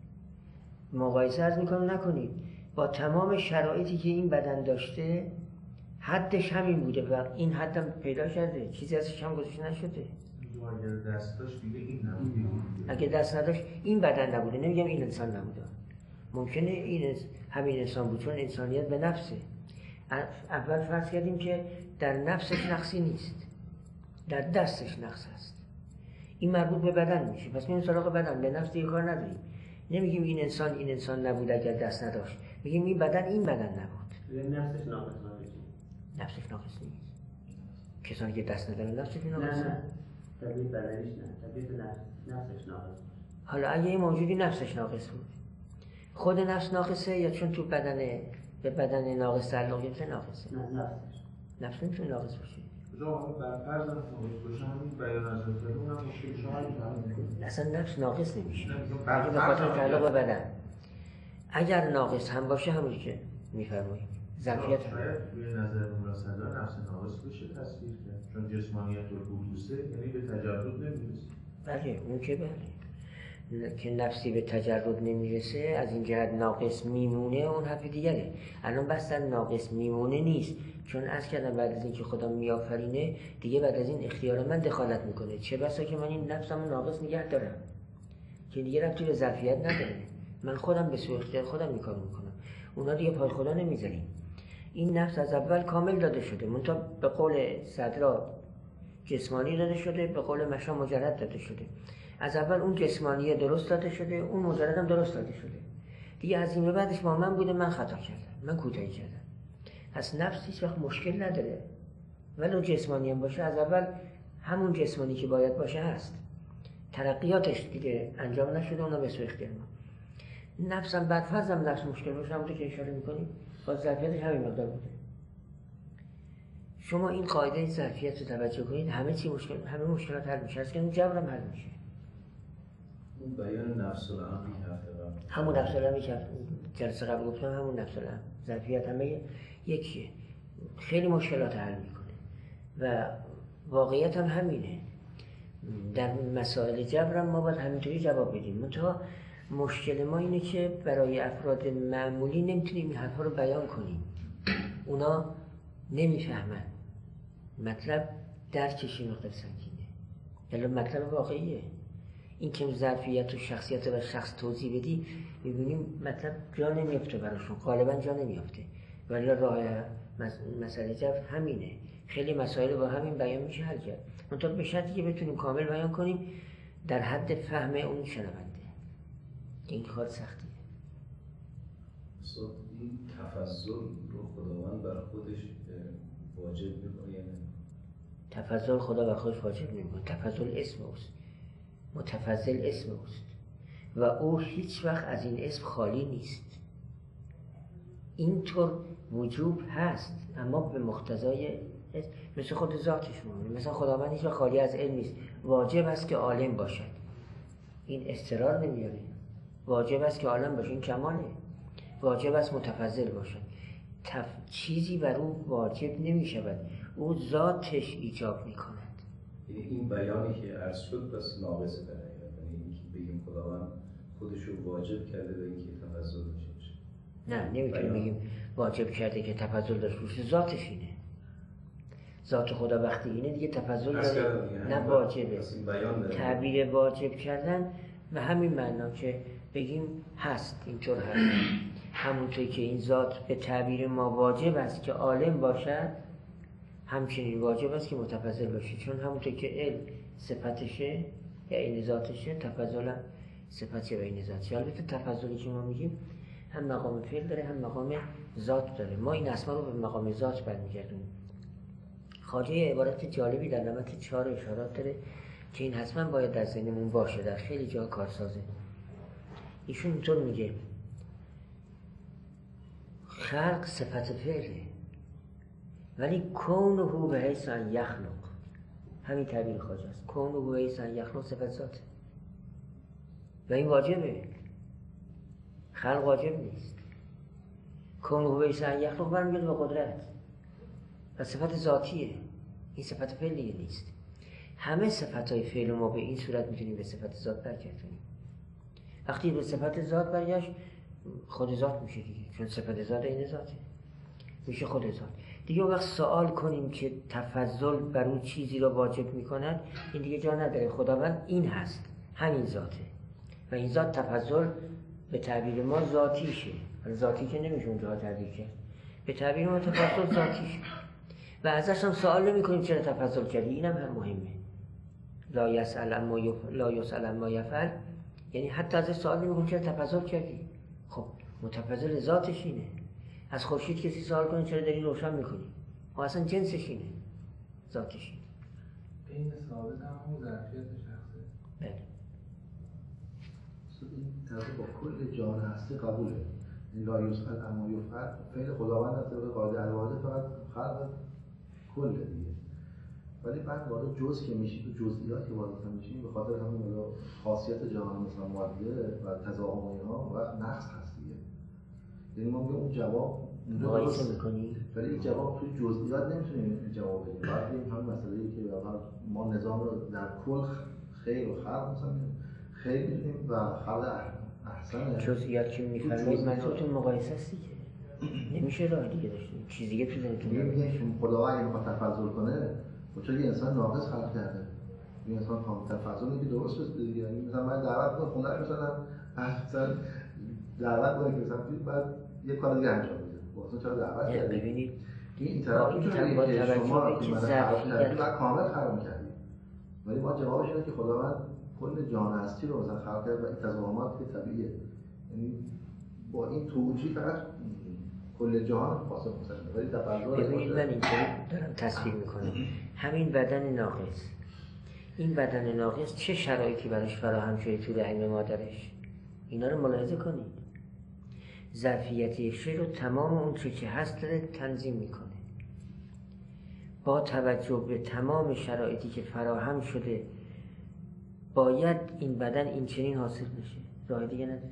مقایسه از میکنم نکنید. با تمام شرایطی که این بدن داشته حدش همین بوده و این حدم پیدا شده، چیزی ازش هم گذاشته نشده. اگر دست داشت دیگه این نبوده. اگه دست نداشت این بدن نبوده، نمیگم این انسان نبوده. ممکنه این همین انسان بود، چون انسانیت به نفسه. اول فرض کردیم که در نفسش نقصی نیست، در دستش نقص هست. این مربوط به بدن میشه، پس میریم سراغ بدن، به نفس دیگه کار نداریم. نمیگیم این انسان این انسان نبود اگر دست نداشت، میگیم این بدن این بدن نبود. نفسش ناقص نبود. نفسش ناقص نیست. کسانی که دست ندارن نفسش ناقص نه نه. طبیعت بدنش نه، طبیعت نفس نفسش ناقص. حالا اگه این موجودی نفسش ناقص بود، خود نفس ناقصه یا چون تو بدن به بدن ناقص تعلق گرفته ناقصه؟ نه نفسش. نفس نمیتونه ناقص باشه. جا بر فرض ناقص باشه همین بیان از اون هم مشکل شما همین. اصلا نفس ناقص نمیشه. اگه به خاطر تعلق به بدن. اگر ناقص هم باشه همونی که میفرماییم. ظرفیت هم. شاید به نظر مرسلا نفس ناقص بشه تصویر کرد. چون جسمانیت و حدوثه یعنی به تجرد نمیرسه. بله اون که بله. که نفسی به تجرد نمیرسه از این جهت ناقص میمونه، اون حرف دیگره. الان بس در ناقص میمونه نیست، چون از کردم بعد از اینکه خدا میآفرینه دیگه بعد از این اختیار من دخالت میکنه. چه بسا که من این نفسمو ناقص نگه دارم که دیگه ربطی به ظرفیت نداره، من خودم به سوء اختیار خودم این کارو میکنم. اونا دیگه پای خدا نمیذاریم. این نفس از اول کامل داده شده، منتها به قول صدرا جسمانی داده شده، به قول مشا مجرد داده شده. از اول اون جسمانیه درست داده شده، اون مجرد هم درست داده شده. دیگه از این به بعدش با من بوده، من خطا کردم، من کوتاهی کردم. پس نفس هیچ وقت مشکل نداره، ولو جسمانی هم باشه از اول همون جسمانی که باید باشه هست. ترقیاتش دیگه انجام نشده، اونا به سوء اختیار ما. نفسم بعد فرضم نفس مشکل باشه، همونطور که اشاره میکنیم با ظرفیتش همین مقدار بوده. شما این قاعده ظرفیت رو توجه کنید، همه چی مشکل، همه مشکلات حل میشه، از که اون جبرم حل میشه. اون بیان نفس الامر که هفته قبل همون نفس الامر که جلسه قبل گفتم، همون نفس الامر ظرفیت همه یکیه، خیلی مشکلات حل میکنه و واقعیت هم همینه. در مسائل جبرم ما باید همینطوری جواب بدیم. منتها مشکل ما اینه که برای افراد معمولی نمیتونیم این حرفا رو بیان کنیم، اونا نمیفهمن. مطلب درکش مقدار سنگینه، یعنی مطلب واقعیه. این که ظرفیت و شخصیت و شخص توضیح بدی میبینیم مطلب جا نمیافته براشون، غالبا جا نمیافته. ولی راه مسئله جبر همینه، خیلی مسائل با همین بیان میشه حل کرد، منتها به شرطی که بتونیم کامل بیان کنیم در حد فهم اون شنونده. این کار سختیه. اصلا این تفضل رو خداوند بر خودش واجب میکنه یا نه؟ تفضل خدا بر خودش واجب نمیکنه. تفضل اسم اوست، متفضل اسم اوست و او هیچ وقت از این اسم خالی نیست. اینطور وجوب هست اما به مقتضای اسم، مثل خود ذاتش مونه. مثلا خداوند هیچ وقت خالی از علم نیست، واجب است که عالم باشد، این اضطرار نمیاره. واجب است که عالم باشه، این کماله. واجب است متفضل باشد، تف... چیزی بر او واجب نمی شود، او ذاتش ایجاب می کند. این بیانی که عرض شد بس ناقصه در حقیقت، یعنی اینکه بگیم خداوند خودش رو واجب کرده به اینکه تفضل داشته باشه. نه نمیتونیم بگیم واجب کرده که تفضل داشته باشه، ذاتش اینه. ذات خدا وقتی اینه دیگه تفضل داره، نه واجبه. تعبیر واجب کردن به همین معنا که بگیم هست، اینطور هست. همونطور که این ذات به تعبیر ما واجب است که عالم باشد، همچنین واجب است که متفضل باشه، چون همونطور که علم صفتشه یا این ذاتشه، تفضل صفت یا این ذاتشه. البته تفضلی که ما میگیم هم مقام فعل داره هم مقام ذات داره. ما این اسما رو به مقام ذات برمیگردونیم. خواجه عبارت جالبی در نمط چهار اشارات داره که این حتما باید در ذهنمون باشه، در خیلی جا کارسازه. ایشون اینطور میگه خلق صفت فعله ولی کونه به حیث ان یخلق، همین تعبیر خواجه است، کونه به حیث ان یخلق صفت ذاته و این واجبه. خلق واجب نیست. کون بیس ان یخلق برمیگرده به قدرت و صفت ذاتیه، این صفت فعلیه نیست. همه صفتهای فعل ما به این صورت میتونیم به صفت ذات برگردونیم. وقتی به صفت ذات برگشت خود ذات میشه دیگه، چون صفت ذات این ذاته، میشه خود ذات دیگه. وقت سوال کنیم که تفضل بر اون چیزی را واجب میکند، این دیگه جا نداره. خداوند این هست، همین ذاته و این ذات تفضل به تعبیر ما ذاتیشه. ذاتی که نمیشه اونجا تعبیر کرد، به تعبیر ما تفضل ذاتیشه و ازش هم سوال نمی کنیم چرا تفضل کردی. اینم هم مهمه. لا یسأل اما یف... لا یسأل اما یفعل، یعنی حتی ازش سوال نمی کنیم چرا تفضل کردی. خب متفضل ذاتش اینه. از خورشید کسی سوال کنه چرا داری روشن میکنی، و اصلا جنسش اینه، ذاتش اینه. این ثابت هم همون ظرفیت شخصه. بله. این طرف با کل جهان هستی قبوله. این لا یسأل اما یفعل فعل خداوند از طریق قاعده الواحد فقط خلق کل دیگه. ولی بعد وارد جزء که میشی تو جزئیات که وارد میشیم به خاطر همون خاصیت جهان مثلا مادیه و تضاهم اینها و نقص هست دیگه. یعنی ما میگم اون جواب مقایسه میکنی، ولی این جواب توی جزئیات نمیتونیم جواب بدیم. بعد بگیم همین مسئله‌ای که ما نظام رو در کل خیر و خلق مثلا خیر می‌دونیم و خلق احسن. جزئیات که می‌فرمایید منظورتون مقایسه است دیگه. نمیشه راه دیگه داشتیم. چیز دیگه تو ذهنتون میگه که خدا اگه بخواد تفضل کنه، چون یه انسان ناقص خلق کرده. این انسان کامل تفضل میگه درست است دیگه. یعنی مثلا من دعوت کنم خونه مثلا مثلا دعوت کنم که مثلا بعد یه کار دیگه انجام بده. واسه چرا دعوت کرد؟ ببینید این طرف میتونه که شما که من خلق و کامل خلق کردید. ولی ما جوابش اینه که خداوند کل جهان هستی رو مثلا خلق کرد و این تضاهمات که طبیعیه. یعنی با این توجیه فقط کل جهان پاسخ می‌ده. ولی تفضل ببینید من اینطوری دارم تصویر میکنم. همین بدن ناقص، این بدن ناقص چه شرایطی براش فراهم شده تو رحم مادرش، اینا رو ملاحظه کنید. ظرفیت یک شی رو تمام اون چه که هست داره تنظیم میکنه با توجه به تمام شرایطی که فراهم شده. باید این بدن این چنین حاصل بشه، راه دیگه نداره.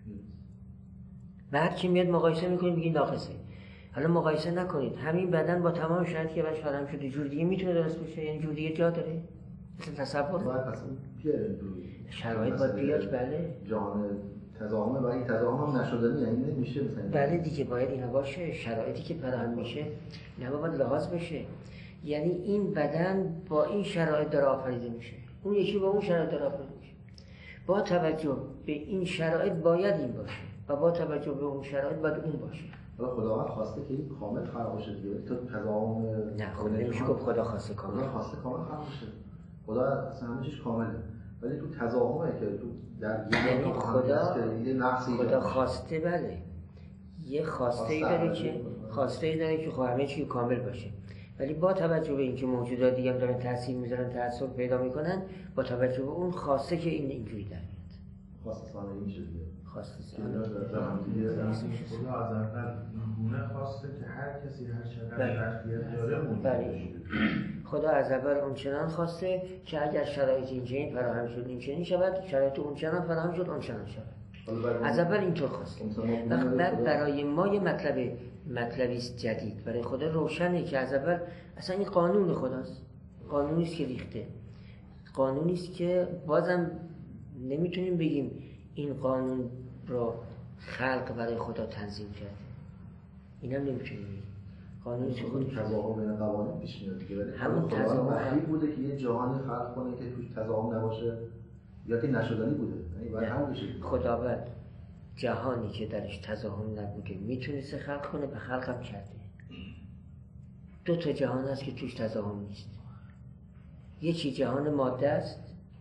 بعد که میاد مقایسه میکنید میگید ناقصه. حالا مقایسه نکنید، همین بدن با تمام شرایطی که براش فراهم شده جور دیگه میتونه درست بشه؟ یعنی جور دیگه جا داره؟ مثلا تصور باید پس بیاره شرایط باید بیاد. بله جهان تضاهمه و این تضاهم هم نشدنی یعنی نمیشه مثلا. بله دیگه باید اینا باشه. شرایطی که فراهم میشه نه باید لحاظ بشه. یعنی این بدن با این شرایط داره آفریده میشه، اون یکی با اون شرایط داره آفریده میشه. با توجه به این شرایط باید این باشه و با توجه به اون شرایط باید اون باشه. حالا خداوند خواسته که این کامل خلق بشه دیگه. تو تضاهم نه خب نمیشه گفت خدا خواسته کامل. خدا خواسته کامل خلق بشه. خدا اصلا همه چیز کامله. ولی تو تضاهمه که تو در یعنی خدا یه نقصی خدا خواسته. بله یه خواسته ای داره که خواسته ای داره که خب همه چیز کامل باشه. ولی با توجه به اینکه موجودات دیگه هم دارن تاثیر میذارن، تاثیر پیدا میکنن، با توجه به اون خواسته که این اینجوری در میاد. خواسته ثانوی میشه دیگه. خواسته ثانوی خدا از اول اینگونه خواسته که هر کسی هر چقدر ظرفیت داره موجود بشه. خدا از اول اونچنان خواسته که اگر شرایط اینچنین فراهم شد اینچنین شود، شرایط اونچنان فراهم شد اونچنان شود. از اول اینطور خواسته. وقت بعد برای ما یه مطلب مطلبی است جدید، برای خدا روشنه که از اول اصلا این قانون خداست. قانونی است که ریخته. قانونی است که بازم نمیتونیم بگیم این قانون رو خلق برای خدا تنظیم کرده. اینم نمیتونیم بگیم. قانونی است که خود تضاهم بین قوانین پیش میاد دیگه. همون تضاهم مخفی بوده که یه جهانی خلق کنه که توش تضاهم نباشه یا که نشدنی بوده. یعنی باید همون بشه. خداوند جهانی که درش تضاهم نبوده میتونسته خلق کنه و خلقم کرده. دو تا جهان هست که توش تضاهم نیست. یکی جهان ماده است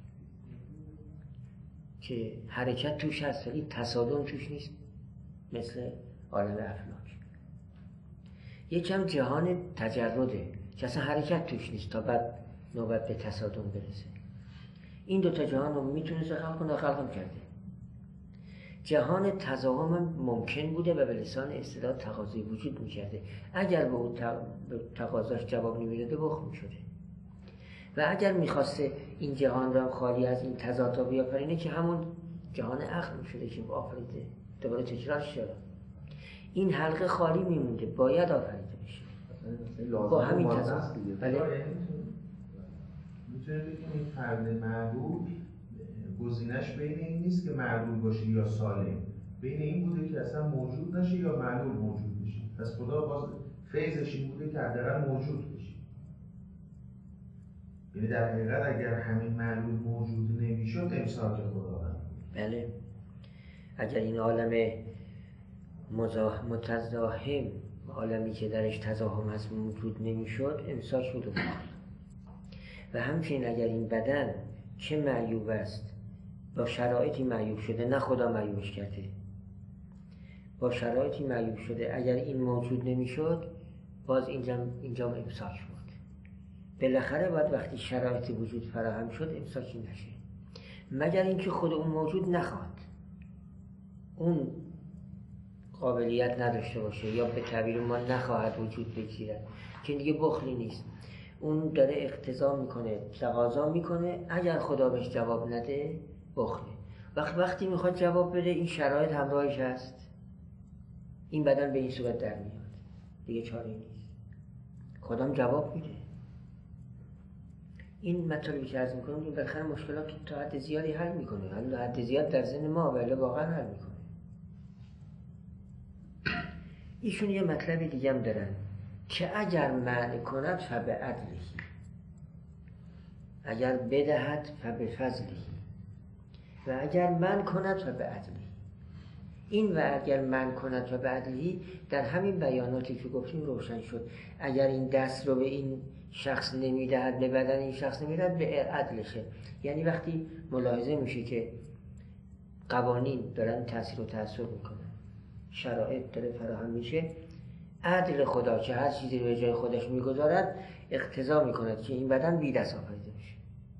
که حرکت توش هست ولی تصادم توش نیست، مثل عالم افلاک. یکم جهان تجرده که اصلا حرکت توش نیست تا بعد نوبت به تصادم برسه. این دو تا جهان رو میتونسته خلق کنه و خلقم کرده. جهان تضاهم هم ممکن بوده و به لسان اصطلاح تقاضای وجود میکرده. اگر به اون تقاضاش جواب نمیداده بخ میشده. و اگر میخواسته این جهان را خالی از این تضادها بیافرینه که همون جهان عقل میشده که آفریده. دوباره تکرار شد. این حلقه خالی میمونده، باید آفریده بشه با همین تصور. بله میتونه بگیم این فرد معلول گزینش بین این نیست که معلول باشه یا سالم، بین این بوده که اصلا موجود نشه یا معلول موجود بشه. پس خدا باز فیضش این بوده که حداقل موجود بشه. یعنی در حقیقت اگر همین معلول موجود نمیشد امساک خداوند. بله اگر این عالم مزاح متزاحم، عالمی که درش تزاحم هست موجود نمیشد امساک بود. و همچنین اگر این بدن چه معیوب است، با شرایطی معیوب شده، نه خدا معیوبش کرده، با شرایطی معیوب شده، اگر این موجود نمیشد باز اینجا اینجا امساک بود. بالاخره باید وقتی شرایط وجود فراهم شد امساکی نشه، مگر اینکه خود اون موجود نخواد، اون قابلیت نداشته باشه یا به تعبیر ما نخواهد وجود بگیرد، که دیگه بخلی نیست، اون داره اقتضا میکنه، تقاضا میکنه، اگر خدا بهش جواب نده بخله. وقت وقتی میخواد جواب بده این شرایط همراهش هست، این بدن به این صورت در میاد، دیگه چاره نیست، خدام جواب میده. این مطالبی که عرض میکنم این بالاخره مشکلات تا حد زیادی حل میکنه، حل حد زیاد در ذهن ما ولی واقعا حل میکنه. ایشون یه مطلب دیگه هم دارن که اگر منع کند فبعدله، اگر بدهد فبفضله، و اگر من کند فبعدله. این و اگر من کند فبعدله در همین بیاناتی که گفتیم روشن شد. اگر این دست رو به این شخص نمیدهد، به بدن این شخص نمیدهد، به عدلشه. یعنی وقتی ملاحظه میشه که قوانین دارن تاثیر و تأثیر میکنن، شرایط داره فراهم میشه، عدل خدا که هر چیزی رو به جای خودش میگذارد اقتضا میکند که این بدن بی دست آفریده بشه.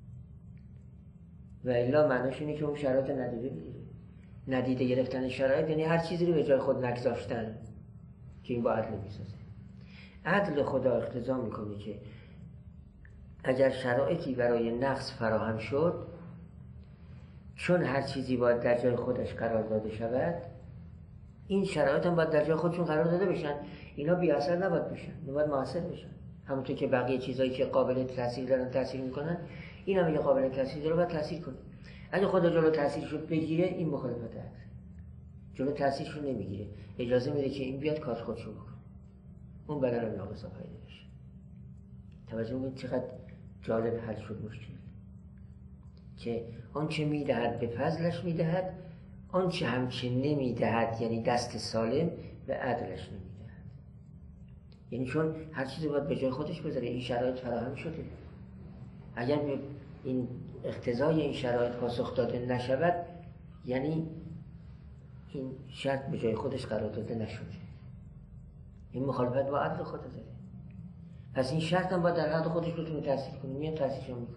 و الا معناش اینه که اون شرایط ندیده بگیره. ندیده گرفتن شرایط یعنی هر چیزی رو به جای خود نگذاشتن که این با عدل میسازه. عدل خدا اقتضا میکنه که اگر شرایطی برای نقص فراهم شد، چون هر چیزی باید در جای خودش قرار داده شود، این شرایط هم باید در جای خودشون قرار داده بشن. اینا بی اثر نباید بشن، نباید مؤثر بشن. همونطور که بقیه چیزایی که قابل تاثیر دارن تاثیر میکنن، این هم یه قابل تاثیر داره، باید تاثیر کنه. اگه خدا جلو تاثیرشو بگیره این مخالفت عدل، جلو تاثیرشو نمیگیره، اجازه میده که این بیاد کار خودشو بکنه، اون بدن رو ناقص آفریده بشه. توجه میکنید چقدر جالب حل شد مشکل، که آنچه میدهد به فضلش میدهد، آنچه همچه نمیدهد یعنی دست سالم به عدلش نمیدهد. یعنی چون هر چیزی باید به جای خودش بذاره، این شرایط فراهم شده، اگر به این اقتضای این شرایط پاسخ داده نشود یعنی این شرط به جای خودش قرار داده نشده، این مخالفت با عدل خدا داره. پس این شرط هم باید در حد خودش بتونه تاثیر کنه، میاد تاثیرش میکنه.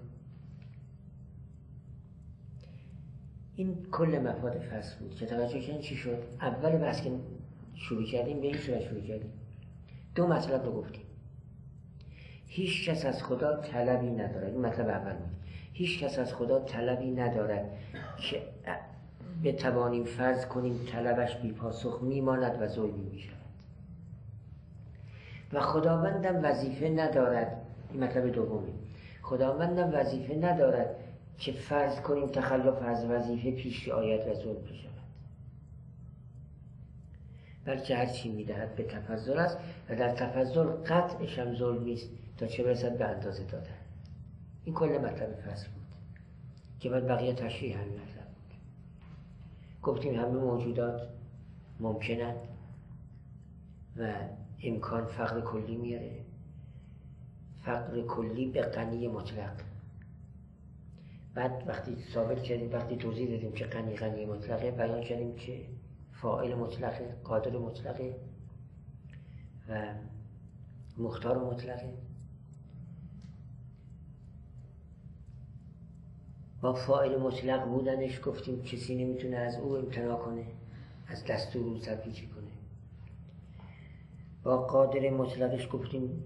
این کل مفاد فصل بود که توجه کنید چی شد. اول بحث که شروع کردیم به این صورت شروع کردیم، دو مطلب رو گفتیم. هیچ کس از خدا طلبی ندارد، این مطلب اول بود. هیچ کس از خدا طلبی ندارد که بتوانیم فرض کنیم طلبش بی پاسخ میماند و ظلمی میشود. و خداوندم وظیفه ندارد، این مطلب دومی، خداوندم وظیفه ندارد که فرض کنیم تخلف از وظیفه پیش آید و ظلم بشود، بلکه هر چی میدهد به تفضل است و در تفضل قطعش هم ظلمی است تا چه برسد به اندازه دادن. این کل مطلب فصل بود که بعد بقیه تشریح همین مطلب بود. گفتیم همه موجودات ممکنند و امکان فقر کلی میاره، فقر کلی به غنی مطلق. بعد وقتی ثابت کردیم، وقتی توضیح دادیم که غنی غنی مطلقه، بیان کردیم که فاعل مطلقه، قادر مطلقه و مختار مطلقه. با فاعل مطلق بودنش گفتیم کسی نمیتونه از او امتناع کنه، از دستور او سرپیچی کنه. با قادر مطلقش گفتیم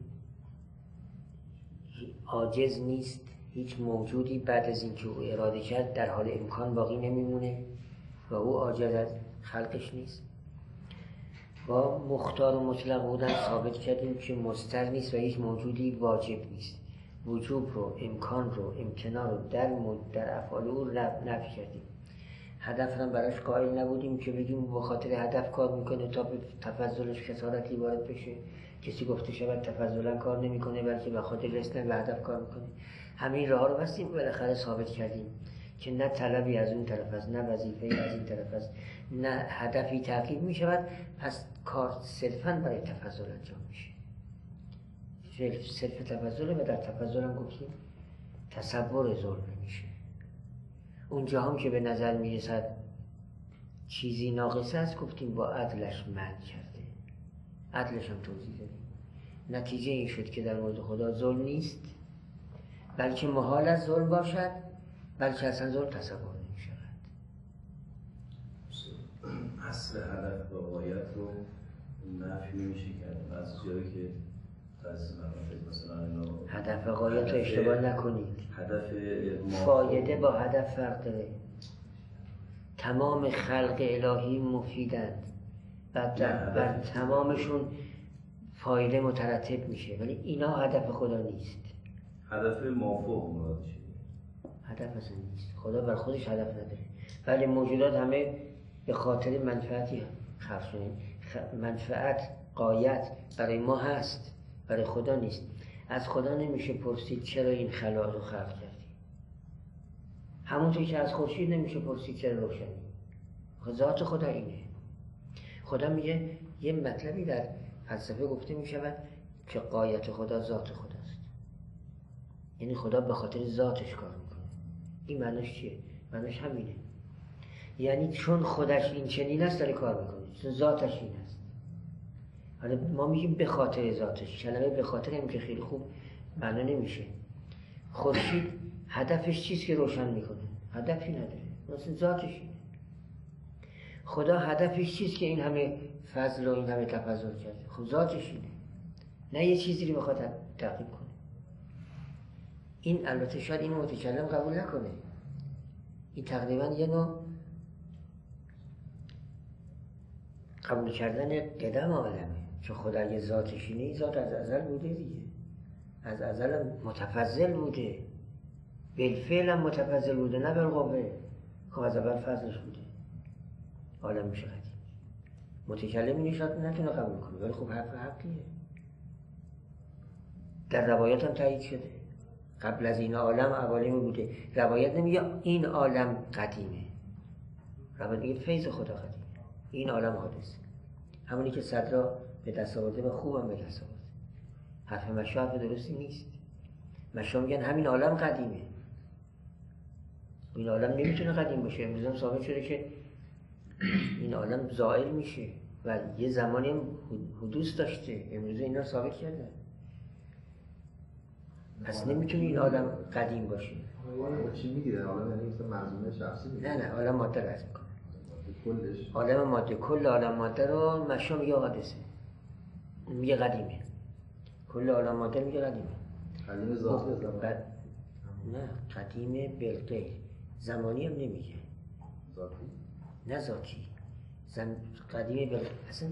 عاجز نیست، هیچ موجودی بعد از اینکه او اراده کرد در حال امکان باقی نمیمونه و او عاجز است. خلقش نیست. با مختار و مطلق بودن ثابت کردیم که مستر نیست و هیچ موجودی واجب نیست. وجوب رو، امکان رو، امتناع رو در در افعال او نفی کردیم. هدف هم براش قائل نبودیم که بگیم به خاطر هدف کار میکنه تا به تفضلش کسارتی وارد بشه. کسی گفته شود تفضلا کار نمیکنه بلکه به خاطر رسیدن به هدف کار میکنه. همین راه رو بستیم، بالاخره ثابت کردیم که نه طلبی از اون طرف است، نه وظیفه‌ای از این طرف است، نه هدفی تعقیب میشود، پس کار صرفاً برای تفضل انجام میشه. صرف تفضل و در تفضل هم گفتیم تصور ظلم میشه. اونجا هم که به نظر میرسد چیزی ناقص است گفتیم با عدلش منع کرده. عدلش هم توضیح دادیم. نتیجه این شد که در مورد خدا ظلم نیست، بلکه محال است ظلم باشد، بلکه اصلا ظلم تصور نمی شود. اصل هدف و غایت رو نفی نمیشه کرد. از جایی که از مثلا اینو هدف و غایت رو اشتباه نکنید. هدف فایده با هدف فرق داره. تمام خلق الهی مفیدند و بر تمامشون فایده مترتب میشه، ولی اینا هدف خدا نیست. هدف موافق مراد شده. هدف اصلا نیست. خدا بر خودش هدف نداره. ولی موجودات همه به خاطر منفعتی خلق شدن. منفعت، غایت برای ما هست، برای خدا نیست. از خدا نمیشه پرسید چرا این خلا رو خلق کردی. همونطور که از خورشید نمیشه پرسید چرا روشنی. ذات خدا اینه. خدا میگه یه مطلبی در فلسفه گفته میشود که غایت خدا ذات خداست. یعنی خدا به خاطر ذاتش کار میکنه. این معنیش چیه؟ معنیش همینه. یعنی چون خودش این چنین است داره کار میکنه، چون ذاتش این است. حالا ما میگیم به خاطر ذاتش. کلمه به خاطر هم که خیلی خوب معنا نمیشه. خورشید هدفش چیست که روشن میکنه؟ هدفی نداره، مثل ذاتش اینه. خدا هدفش چیست که این همه فضل و این همه تفضل کرده؟ خب ذاتش اینه، نه یه چیزی رو بخواد تعقیب کنه. این البته شاید اینو متکلم قبول نکنه. این تقریبا یه نوع قبول کردن قدم عالمه، چون خدا یه ذاتش اینه. ذات از ازل بوده دیگه، از ازل متفضل بوده، بالفعل هم متفضل بوده، نه بالقوه. خب از اول فضلش بوده، عالم میشه قدیم. متکلم اینو شاید نتونه قبول کنه، ولی خب حرف حقیه. در روایات هم تایید شده قبل از این عالم عوالم بوده. روایت نمیگه این عالم قدیمه، روایت میگه فیض خدا قدیمه، این عالم حادثه. همونی که صدرا به دست آورده و خوبم به دست آورده. حرف مشا حرف درستی نیست. مشا میگن همین عالم قدیمه. این عالم نمیتونه قدیم باشه. امروز هم ثابت شده که این عالم زائل میشه و یه زمانی هم حدوث داشته. امروز اینا ثابت کرده. پس نمیتونه این عالم قدیم باشه. عالم چی میگیره؟ عالم یعنی مثل منظومه شخصی میگیره؟ نه نه، عالم ماده رو عرض میکنه. کلش عالم ماده، کل عالم ماده رو مشا میگه حادثه، میگه قدیمه. کل عالم ماده میگه قدیمه. قدیم ذاتی از زمان؟ بعد نه، قدیمه بالغیر. زمانی هم نمیگه. ذاتی؟ نه ذاتی. زم... قدیمه بالغیر. اصلا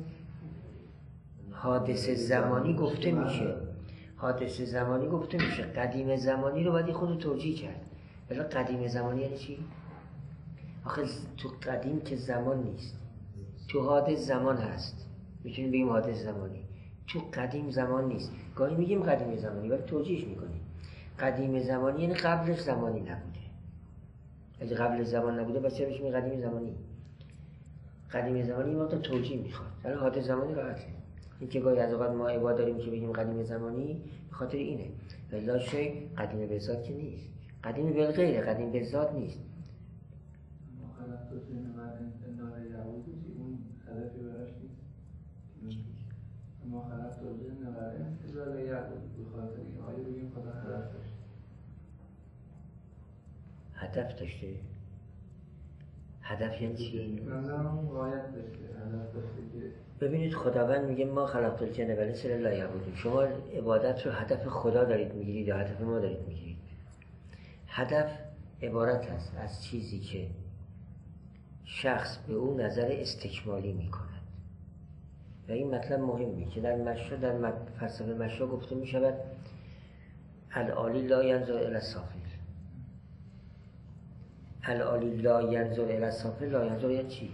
حادثه زمانی گفته میشه. حادثه زمانی گفته میشه. قدیم زمانی رو باید خود توجیه کرد. ولی قدیم زمانی یعنی چی؟ آخه تو قدیم که زمان نیست، تو حادث زمان هست. میتونیم بگیم حادث زمانی. تو قدیم زمان نیست. گاهی میگیم قدیم زمانی ولی توجیهش میکنیم. قدیم زمانی یعنی قبلش زمانی نبوده. اگه قبل زمان نبوده بس چرا بهش میگیم قدیم زمانی؟ قدیم زمانی ما تو توجیه میخواد. حالا حادث زمانی راحته. این که گاهی از اوقات ما عبادت داریم که بگیم قدیم زمانی به خاطر اینه. ولی شی قدیم به ذات که نیست. قدیم به غیر، قدیم به ذات نیست. مخالفت حسین و انتظار یعودی اون هدفی براش نیست. مخالفت حسین و انتظار یعودی به خاطر این آیه بگیم خدا هدف داشت. هدف داشته. هدف یعنی چی؟ منظورم اون غایت داشته، هدف داشته که ببینید خداوند میگه ما خلقت الجن و الانس الا لیعبدون. شما عبادت رو هدف خدا دارید میگیرید یا هدف ما دارید میگیرید؟ هدف عبارت است از چیزی که شخص به او نظر استکمالی می کند و این مطلب مهمی که در مشا در فلسفه مشا گفته می شود العالی لا ینظر الی السافل. العالی لا ینظر الی السافل، لا ینظر یعنی چی؟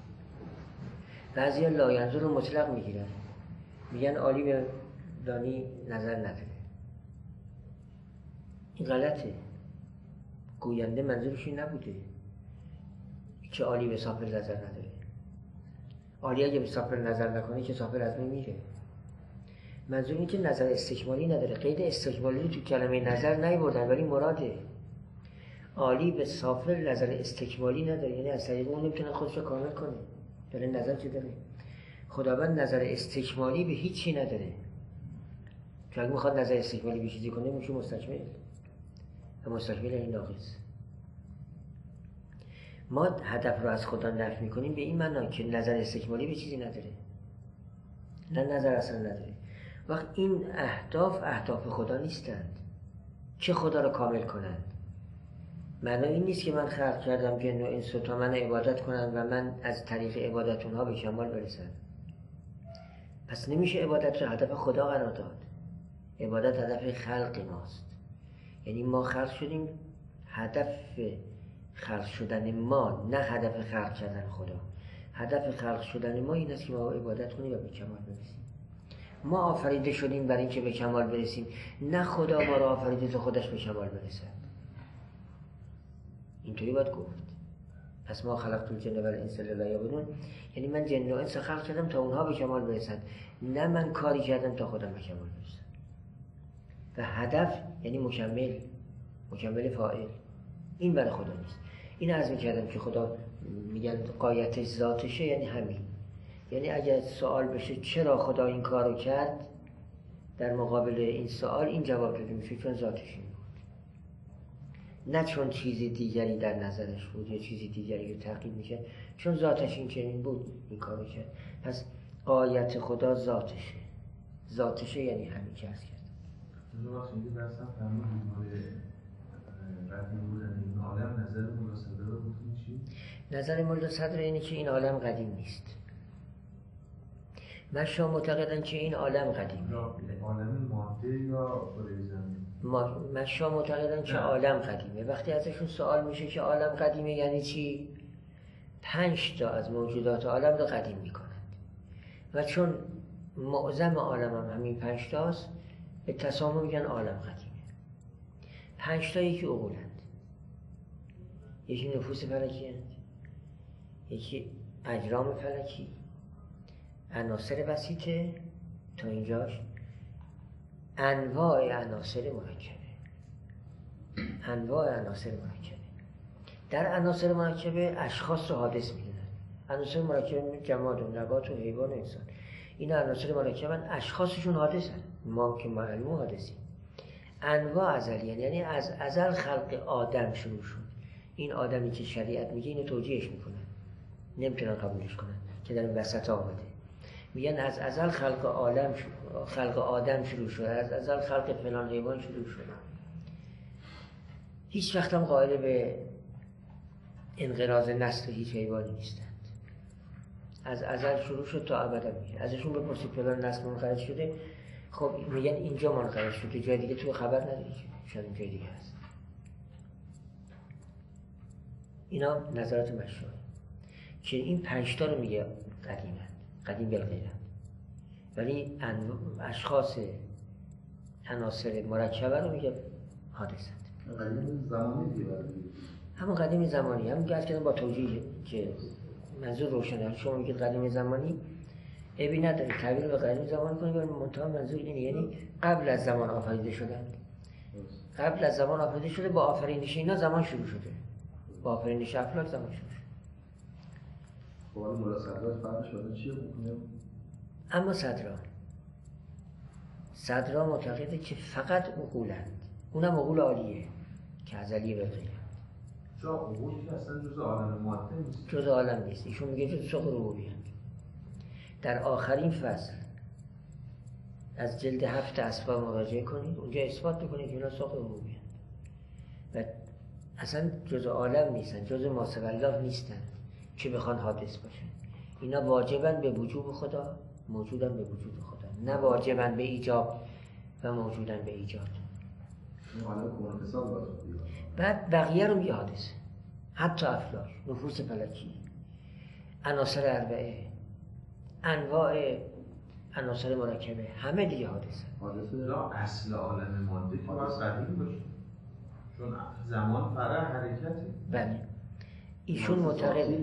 بعضی لا ینظر رو مطلق میگیرن، میگن عالی به دانی نظر نداره. این غلطه. گوینده منظورش این نبوده که عالی به سافل نظر نداره. عالی اگه به سافل نظر نکنه که سافل از بین میره. منظور این که نظر استکمالی نداره. قید استکمالی رو تو کلمه نظر نیاوردن ولی مراده. عالی به سافل نظر استکمالی نداره، یعنی از طریق اون نمیتونه خودش رو کامل کنه. داره نظر چه داره؟ خداوند نظر استکمالی به هیچی نداره. چون اگه میخواد نظر استکمالی به چیزی کنه میشه مستکمل. و مستکمل این ناقص. ما هدف رو از خدا نفی میکنیم به این معنا که نظر استکمالی به چیزی نداره. نه نظر اصلا نداره. وقت این اهداف اهداف خدا نیستند که خدا رو کامل کنند. معنی این نیست که من خلق کردم جن و انس تا من عبادت کنن و من از طریق عبادت اونها به کمال برسم. پس نمیشه عبادت رو هدف خدا قرار داد. عبادت هدف خلق ماست. یعنی ما خلق شدیم، هدف خلق شدن ما نه هدف خلق کردن خدا. هدف خلق شدن ما این است که ما عبادت کنیم و به کمال برسیم. ما آفریده شدیم برای اینکه به کمال برسیم، نه خدا ما را آفریده تا خودش به کمال برسد. اینطوری باید گفت. پس ما خلقت الجن و الانس الا لیعبدون، یعنی من جن و انس خلق کردم تا اونها به کمال برسند، نه من کاری کردم تا خودم به کمال برسم. و هدف یعنی مکمل، مکمل فاعل. این برای خدا نیست. این عرض می‌کردم که خدا میگن غایت ذاتشه، یعنی همین. یعنی اگر سوال بشه چرا خدا این کارو کرد، در مقابل این سوال این جواب داده میشه چون ذاتش این بود، نه چون چیزی دیگری در نظرش بود یا چیزی دیگری رو تعقیب میشه، چون ذاتش این چنین بود این کارو کرد. پس غایت خدا ذاتشه. ذاتشه یعنی همین که عرض کردم. اون وقت اینکه درستم فرمودید مال قدیم بودن این عالم، نظر ملا صدر رو گفتیم چی؟ نظر ملا صدر اینه که این عالم قدیم نیست. مشا معتقدن که این عالم قدیمه. عالم ماده یا کره زمین؟ مشا معتقدن که عالم قدیمه. وقتی ازشون سوال میشه که عالم قدیمه یعنی چی؟ پنج تا از موجودات عالم رو قدیم میکنند و چون معظم عالم هم همین پنج تاست به تسامح میگن عالم قدیمه. پنج تا یکی عقولند، یکی نفوس فلکی هست، یکی اجرام فلکی، عناصر بسیطه تا اینجاش، انواع عناصر مرکبه. انواع عناصر مرکبه. در عناصر مرکبه اشخاص رو حادث میدونن. عناصر مرکبه جماد و نبات و حیوان و انسان، این عناصر مرکبن، اشخاصشون حادثن. ما که معلوم حادثیم. انواع ازلیه، یعنی از ازل خلق آدم شروع شد. این آدمی که شریعت میگه اینو توجیهش میکنن، نمیتونن قبولش کنن که در این وسط آمده. میگن از ازل خلق عالم شروع، خلق آدم شروع شد، از ازل خلق فلان حیوان شروع شد. هیچ وقت هم قائل به انقراض نسل هیچ حیوانی نیستند. از ازل شروع شد تا ابدا میگه. ازشون بپرسید فلان نسل منقرض شده، خب میگن اینجا منقرض شده، جای دیگه تو خبر نداری، شاید این جای دیگه هست. اینا نظرات مشهور که این پنج تا رو میگه قدیمه، قدیم بالغیرند، ولی اشخاص عناصر مرکبه رو میگه حادثند. قدیم زمانی دیگه، همون قدیم زمانی، همون گفت کردن با توجیه که منظور روشنه. شما میگید قدیم زمانی، عیبی نداره تعبیر به قدیم زمان کنید، ولی منتها منظور اینه یعنی قبل از زمان آفریده شدند. قبل از زمان آفریده شده، با آفرینش اینا زمان شروع شده، با آفرینش افلاک زمان شروع شده. خب حالا مولا صدرات فرقش باید چیه بکنه؟ اما صدرا صدرا معتقده که فقط عقولند، اونم عقول عالیه که ازلیه به غیره. چرا عقول که اصلا جز عالم ماده نیست؟ جز عالم نیست، ایشون میگه جز سوق ربوبیت. در آخرین فصل از جلد هفت اسباب مراجعه کنید، اونجا اثبات بکنید که اینا سوق ربوبیت و اصلا جز عالم نیستن، جز ماسوالله نیستن، که بخوان حادث باشن. اینا واجبن به وجوب خدا، موجودن به وجود خدا، نه واجبن به ایجاب و موجودن به ایجاد. بعد بقیه رو میگه حادثه، حتی افلاک، نفوس فلکی، عناصر اربعه، انواع عناصر مرکبه، همه دیگه حادثه. حادثه لا اصل عالم ماده که باید قدیم باشه، چون زمان فرع حرکته. بله ایشون معتقد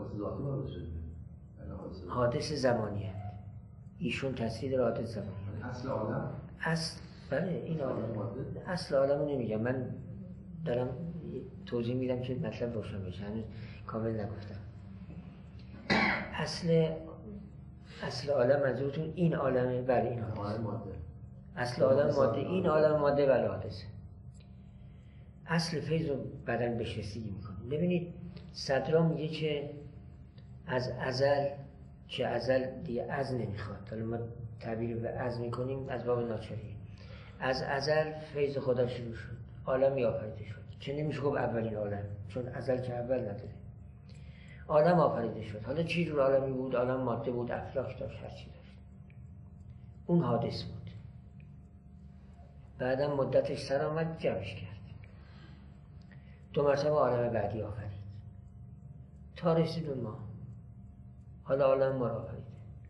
حادث زمانیه، ایشون تصریح داره حادث زمانیه. اصل عالم اصل بله این عالم اصل عالم نمیگم، من دارم توضیح میدم که مطلب روشن بشه، هنوز کامل نگفتم. اصل اصل عالم منظورتون این عالمه؟ بله این حادثه. اصل عالم ماده، این عالم ماده بله حادثه. اصل فیض رو بعداً بهش رسیدگی میکنیم. ببینید صدرا میگه که از ازل، که ازل دیگه از نمیخواد، حالا ما تعبیر به از میکنیم از باب ناچاری. از ازل فیض خدا شروع شد، عالمی آفریده شد، چه نمیشه گفت اولین عالم، چون ازل که اول نداره. عالم آفریده شد. حالا چی جور عالمی بود؟ عالم ماده بود، افلاک داشت، هر چی داشت. اون حادث بود. بعدم مدتش سر آمد جمعش کرد. دو مرتبه عالم بعدی آفرید تا رسید اون ما. حالا عالم ما را آفریده.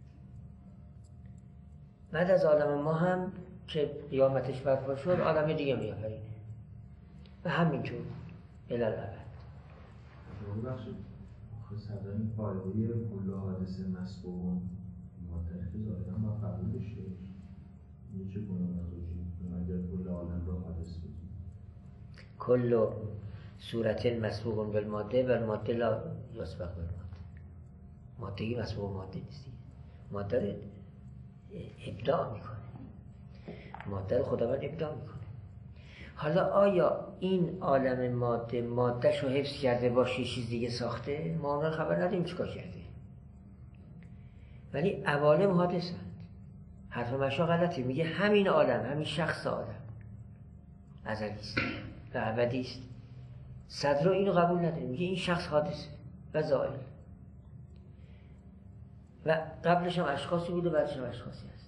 بعد از عالم ما هم که قیامتش برپا شد، عالم دیگه می آفریده و همینجور الالعبد. ببخشید آخه صدر این قاعده کل حادثه مسبوق مادر که ظاهرا ما قبولش داشت یه چه گناه نزوجی اگر کل عالم را حادث بود کل صورت مسبوق بالماده و الماده لا یسبق بالماده. مادهی مسبوق ماده نیستی، ماده رو ابداع میکنه، ماده رو خداوند ابداع میکنه. حالا آیا این عالم ماده مادهش رو حفظ کرده باشه چیز دیگه ساخته؟ ما اون خبر نداریم چیکار کرده، ولی عوالم حادثند. حرف مشا غلطه، میگه همین عالم، همین شخص عالم ازلی است و ابدی است. صدر اینو قبول نداره، میگه این شخص حادثه و زائل و قبلش هم اشخاصی بوده، بعدش هم اشخاصی هست.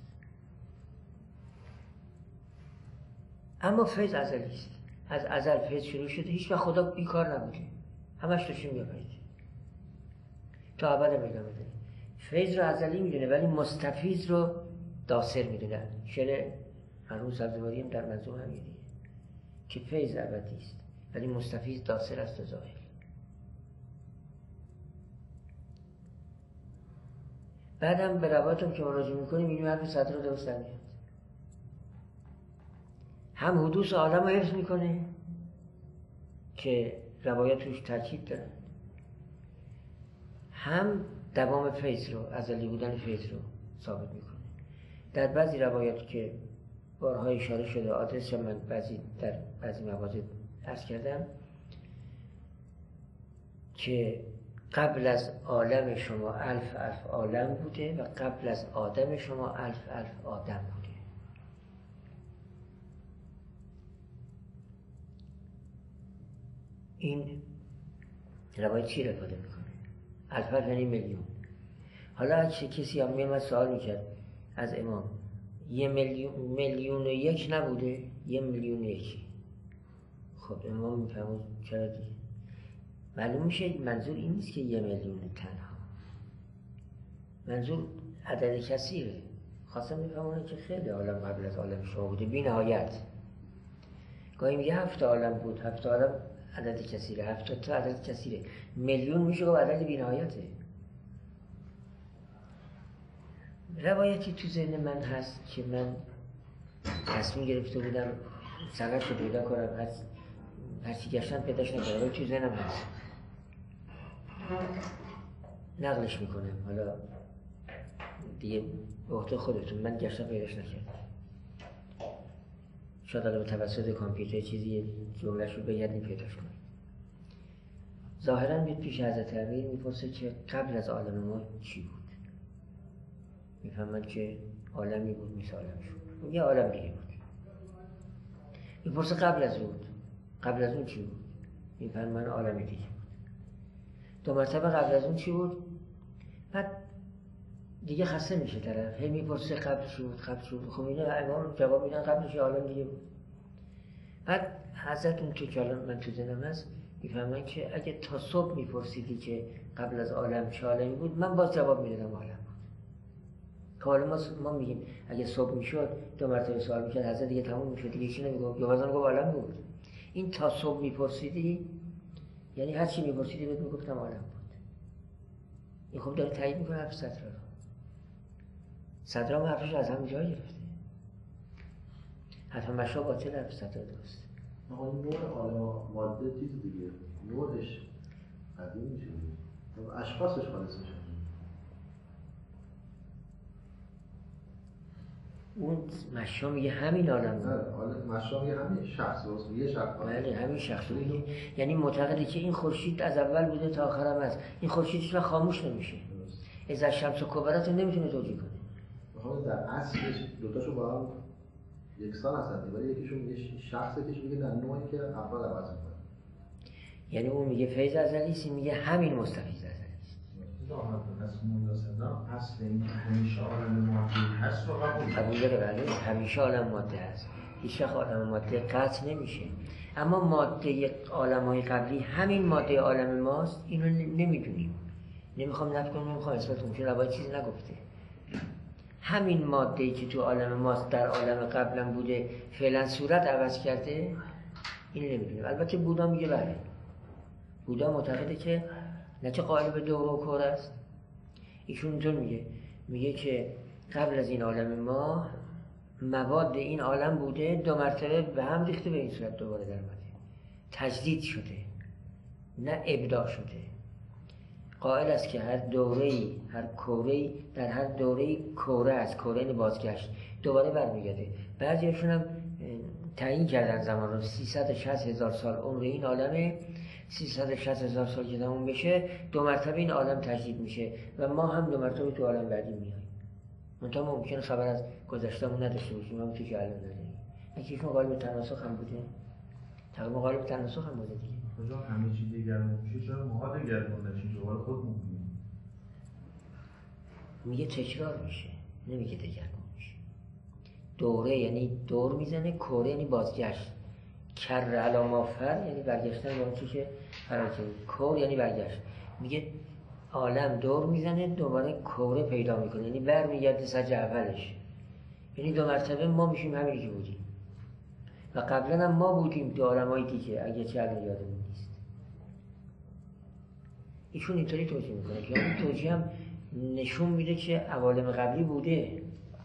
اما فیض ازلی است، از ازل فیض شروع شده، هیچ وقت خدا بیکار نبوده، همش توشون میآفریده تا ابد ادامه بده. فیض رو ازلی میدونه ولی مستفیض رو داسر میدونه. شعر مرحوم سبزواری هم در منظوم هم دیگه که فیض ابدی است ولی مستفیض داسر است و زائل. بعدم به روایتم که مراجعه میکنیم این حرف صدر رو درست نمیاد. هم حدوث عالم رو حفظ میکنه که روایت روش تاکید داره، هم دوام فیض رو، ازلی بودن فیض رو ثابت میکنه. در بعضی روایات که بارها اشاره شده، آدرس من بعضی در بعضی مواضع عرض کردم که قبل از عالم شما الف الف عالم بوده و قبل از آدم شما الف الف آدم بوده. این روایت چی رو پاده میکنه؟ الف الف یعنی میلیون. حالا چه کسی هم میمد سوال میکرد از امام، یه میلیون میلیون و یک نبوده؟ یه میلیون و یکی. خب امام میفهمون چرا دیگه؟ معلوم میشه منظور این نیست که یه میلیون تنها، منظور عدد کثیره. خواستم میفهمونه که خیلی عالم قبل از عالم شما بوده بی نهایت. گاهی میگه هفت عالم بود، هفت عالم عدد کثیره، هفت تا عدد کثیره، میلیون میشه گفت عدد بی نهایته. روایتی تو ذهن من هست که من تصمیم گرفته بودم سندش رو پیدا کنم، از هرچی گشتن پیداش نکردم، ولی تو ذهنم هست، نقلش میکنم. حالا دیگه به عهده خودتون، من گشتم پیداش نکردم. شاید حالا به توسط کامپیوتر چیزی جمله‌ش رو بگردیم پیداش کنیم. ظاهراً میاد پیش حضرت امیر میپرسه که قبل از عالم ما چی بود؟ میفهمن که عالمی بود مثل عالم شد، یه عالم دیگه بود. میپرسه قبل از اون، قبل از اون چی بود؟ میفهمن عالم دیگه بود. دو مرتبه قبل از اون چی بود؟ بعد دیگه خسته میشه طرف، هی میپرسه قبل شد قبل شد. خب اینا امام جواب میدن قبلش عالم دیگه بود. بعد حضرت اون تو کلام من تو ذهنم هست میفهمن که اگه تا صبح میپرسیدی که قبل از عالم چه عالمی بود، من باز جواب میدادم عالم بود. که حالا ما, ما میگیم اگه صبح میشد دو مرتبه سوال میکرد حضرت دیگه تموم میشد دیگه چی نمیگفت، یا بازم گفت عالم بود. این تا صبح میپرسیدی یعنی هر چی میپرسیدی بهت میگفتم عالم بود. این خب داره تایید میکنه حرف صدرا رو. صدرا هم حرفش از همون جای گرفته. حتی مشا باطل حرف صدرا درسته. آقا نوع عالم ماده چیز دیگه، نوعش قدیم میشه دیگه، اشخاصش خالص میشه. اون مشا میگه همین عالم بود. نه حالا مشا میگه همین شخص درست میگه شخص. بله همین شخص میگه. یعنی معتقده که این خورشید از اول بوده تا آخر هم هست. این خورشید هیچ وقت خاموش نمیشه. از شمس و کبرات نمیتونه توجیه کنه. میخوام در اصلش دو تاشو با هم یکسان هستن، ولی یکیشون میگه شخص، یکیش میگه در نوعی که افراد عوض میکنه. یعنی اون میگه فیض ازلی است، میگه همین مستفیض ازلی است. اصل این همیشه عالم ماده هست رو قبول قبول داره. بله همیشه عالم ماده هست، هیچ وقت عالم ماده قطع نمیشه. اما ماده عالم‌های قبلی همین ماده عالم ماست، اینو نمیدونیم. نمیخوام نفی کنم، نمیخوام اثبات کنم که روایت چیزی نگفته. همین ماده‌ای که تو عالم ماست در عالم قبلا بوده فعلا صورت عوض کرده، این نمیدونیم. البته بودا میگه بله، بودا معتقده که نه چه قائل به دوره و کره است. ایشون اینطور میگه، میگه که قبل از این عالم ما مواد این عالم بوده، دو مرتبه به هم ریخته به این صورت دوباره در اومده، تجدید شده نه ابداع شده. قائل است که هر دوره‌ای، هر کوره‌ای در هر دوره‌ای کوره است، کوره این بازگشت دوباره برمیگرده. بعضی‌هاشون هم تعیین کردن زمان رو، سیصد و شصت هزار سال عمر این عالمه، سیصد و شصت هزار سال که تموم بشه دو مرتبه این عالم تجدید میشه و ما هم دو مرتبه تو عالم بعدی میایم. منتها ممکنه خبر از گذشته‌مون نداشته باشیم، همون چیزی که الان داریم. یکیشون قائل به تناسخ هم بوده، تقریبا قائل به تناسخ هم بوده دیگه. کجا همه چیز دگرگون میشه، چرا ما دگرگون نشیم؟ دوباره خودمون میگیم. میگه تکرار میشه، نمیگه دگرگون میشه. دوره یعنی دور میزنه، کوره یعنی بازگشت. کر علامه فر یعنی برگشتن به اون چیزی که فرار کرد. کور یعنی برگشت. میگه عالم دور میزنه دوباره کوره پیدا میکنه، یعنی برمیگرده سج اولش. یعنی دو مرتبه ما میشیم همینی که بودیم و قبلا هم ما بودیم تو عالم‌های دیگه، اگه چه الان یادمون نیست. ایشون اینطوری توجیه میکنه که اون توجیه هم نشون میده که عوالم قبلی بوده.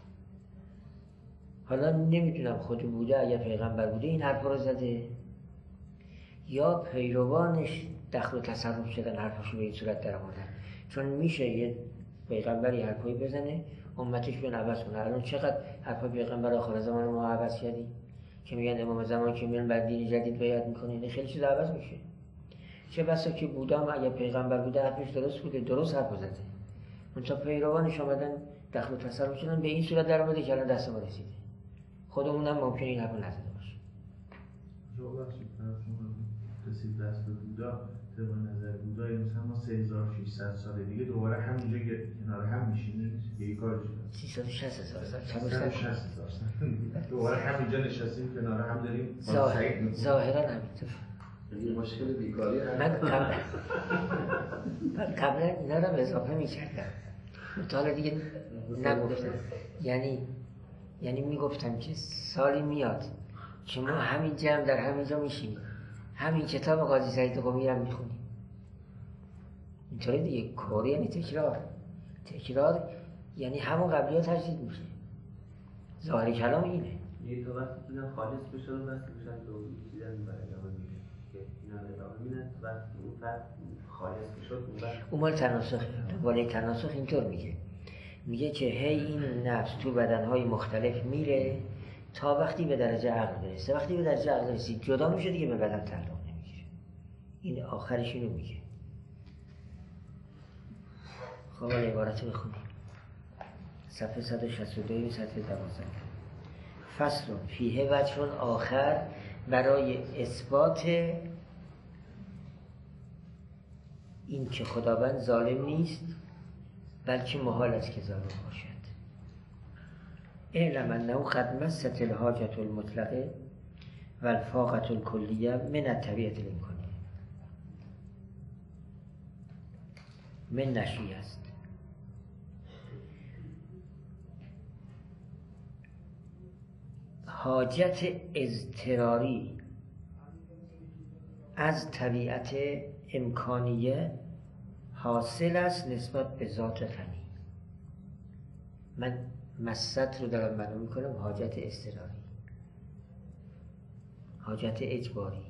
حالا نمیدونم خود بوده، اگر پیغمبر بوده این حرف رو زده یا پیروانش دخل و تصرف شدن حرفشو به این صورت در آوردن. چون میشه یه پیغمبری حرفایی بزنه امتش بیان عوض کنه. الان چقدر حرفای پیغمبر آخر زمان ما عوض کردی که میگن امام زمان که میان بر دین جدید بیعت میکنه، این خیلی چیز عوض میشه. چه بسا که بودا هم اگر پیغمبر بوده حرفش درست بوده، درست حرف زده، منتها پیروانش آمدن دخل و تصرف شدن به این صورت در اومده که الان دست ما رسیده. خودمون هم ممکنه این حرف نزده باشه. جواب رسید دست به بودا، طبق نظر بودا مثلا ما سه هزار و ششصد سال دیگه دوباره همینجا کنار هم میشینیم یه کاری شده. سیصد و شصت هزار سال. سیصد و شصت هزار سال. دوباره همینجا نشستیم کنار هم داریم. ظاهرا همینطور. یه مشکل بیکاری هست. من قبلا من قبلا اینا رو اضافه میکردم. حالا دیگه نگفتم. یعنی یعنی میگفتم که سالی میاد که ما همین جمع در همینجا میشیم، همین کتاب قاضی سعید قمی رو میخونیم. اینطوری دیگه. کوره یعنی تکرار. تکرار یعنی همون قبلی ها تجدید میشه. ظاهر کلام اینه. یه تا وقتی که اینا خالص بشن و وقتی بشن تو دیدن برای ادامه میده که اینا ادامه میدن وقتی اون فرد خالص بشد اون وقت اون مال تناسخ. بالای تناسخ اینطور میگه، میگه که هی این نفس تو بدنهای مختلف میره تا وقتی به درجه عقل برسه. وقتی به درجه عقل رسید جدا میشه دیگه، به بدن تعلق نمیگیره. این آخرش اینو میگه. خب حالا عبارت بخونیم. صفحه صد و شصت و دو و صفحه دوازده. فصل فیه وجه آخر برای اثبات این که خداوند ظالم نیست بلکه محال است که ظالم باشد. اعلم انه قد مست الحاجة المطلقه و الفاقة الکلیه من الطبیعة الامکانیه. من نشی است. حاجت اضطراری از طبیعت امکانیه حاصل است نسبت به ذات غنی. من مست رو دارم معلوم میکنم حاجت اضطراری، حاجت اجباری،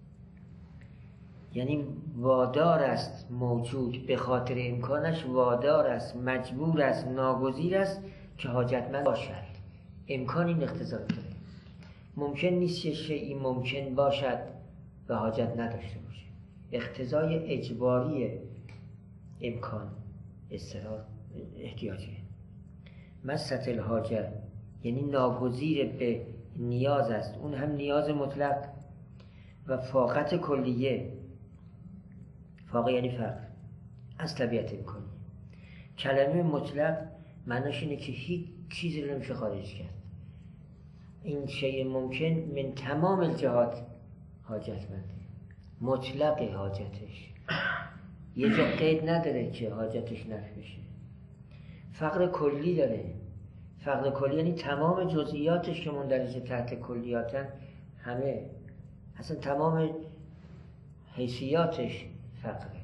یعنی وادار است موجود به خاطر امکانش، وادار است، مجبور است، ناگزیر است که حاجتمند باشد. امکان این اقتضا داره. ممکن نیست یه شیئی ممکن باشد و حاجت نداشته باشه. اقتضای اجباری امکان اضطرار احتیاجه. مست الحاجه یعنی ناگزیر به نیاز است، اون هم نیاز مطلق، و فاقت کلیه، فاقه یعنی فقر، از طبیعت امکانی. کلمه مطلق معناش اینه که هیچ چیزی رو نمیشه خارج کرد. این شیء ممکن من تمام الجهات حاجتمنده، مطلق حاجتش، یه جا قید نداره که حاجتش نفی بشه. فقر کلی داره. فقر کلی یعنی تمام جزئیاتش که مندرج تحت کلیاتن، همه اصلا تمام حیثیاتش فقره.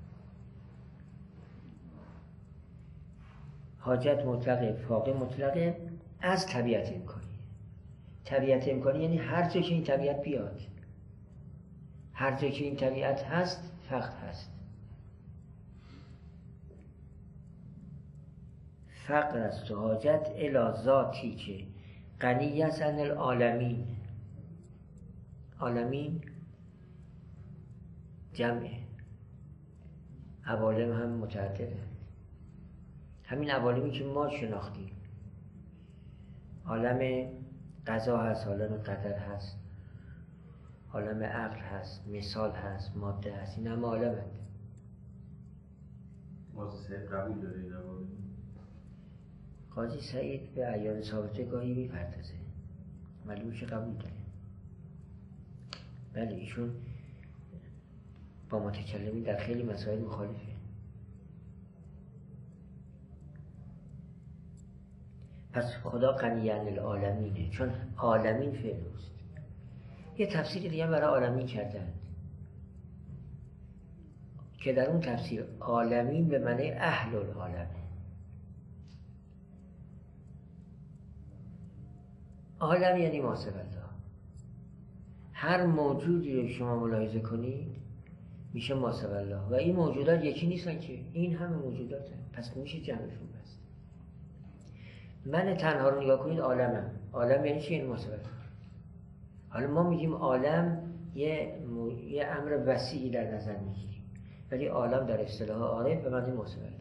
حاجت مطلقه، فاقه مطلقه از طبیعت امکانی. طبیعت امکانی یعنی هر جا که این طبیعت بیاد، هر جا که این طبیعت هست فقر هست. فقر است و حاجت الی ذاتی که غنی است عن العالمین. عالمین جمعه، عوالم هم متعدده. همین عوالمی که ما شناختیم، عالم قضا هست، عالم قدر هست، عالم عقل هست، مثال هست، ماده هست، این همه عالم هست. قاضی سعید قبول داره این عوالم؟ قاضی سعید به اعیان ثابته گاهی میپردازه، معلومه که قبول داره. بله ایشون با متکلمی در خیلی مسائل مخالفه. پس خدا غنی عن العالمینه، چون عالمین فعل است. یه تفسیر دیگه برای عالمین کردن که در اون تفسیر عالمین به معنی اهل العالمه. عالم یعنی ما سوی الله. هر موجودی رو شما ملاحظه کنید میشه ما سوی الله، و این موجودات یکی نیستن که، این همه موجودات هست. پس میشه جمعشون بست. من تنها رو نگاه کنید عالمم. عالم یعنی چی؟ این ما سوی الله. حالا ما میگیم عالم یه, مو... یه امر وسیعی در نظر میگیریم، ولی عالم در اصطلاح عارف به معنی ما سوی الله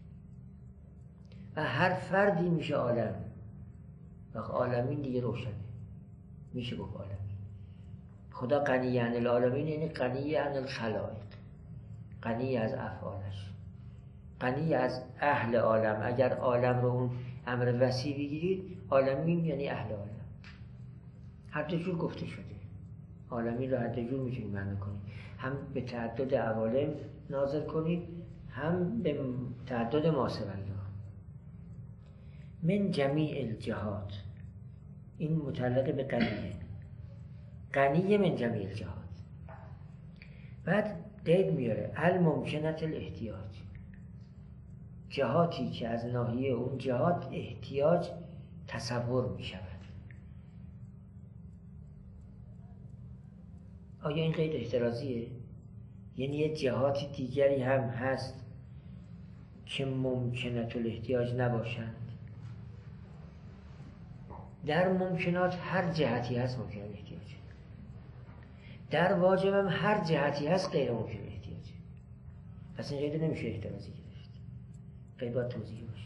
و هر فردی میشه عالم. وقت عالمین دیگه روشنه، میشه گفت عالمین. خدا غنی عن العالمین یعنی غنی عن الخلائق، غنی از افعالش، غنی از اهل عالم. اگر عالم رو اون امر وسیع بگیرید، عالمین یعنی اهل عالم. هر دو جور گفته شده. عالمین رو هر دو جور میتونید معنی کنید، هم به تعدد عوالم ناظر کنید، هم به تعدد ما سوی الله. من جمیع الجهات، این متعلق به غنیه، غنی من جمیع الجهات. بعد قید میاره الممکنت الاحتیاج، جهاتی که از ناحیه اون جهات احتیاج تصور میشود. آیا این قید احترازیه؟ یعنی یه جهات دیگری هم هست که ممکنت الاحتیاج نباشند؟ در ممکنات هر جهتی هست ممکن الاحتیاج، در واجب هم هر جهتی هست غیر ممکن الاحتیاج. پس این قید نمیشه احترازی گرفت، قید باید توضیحی باشه.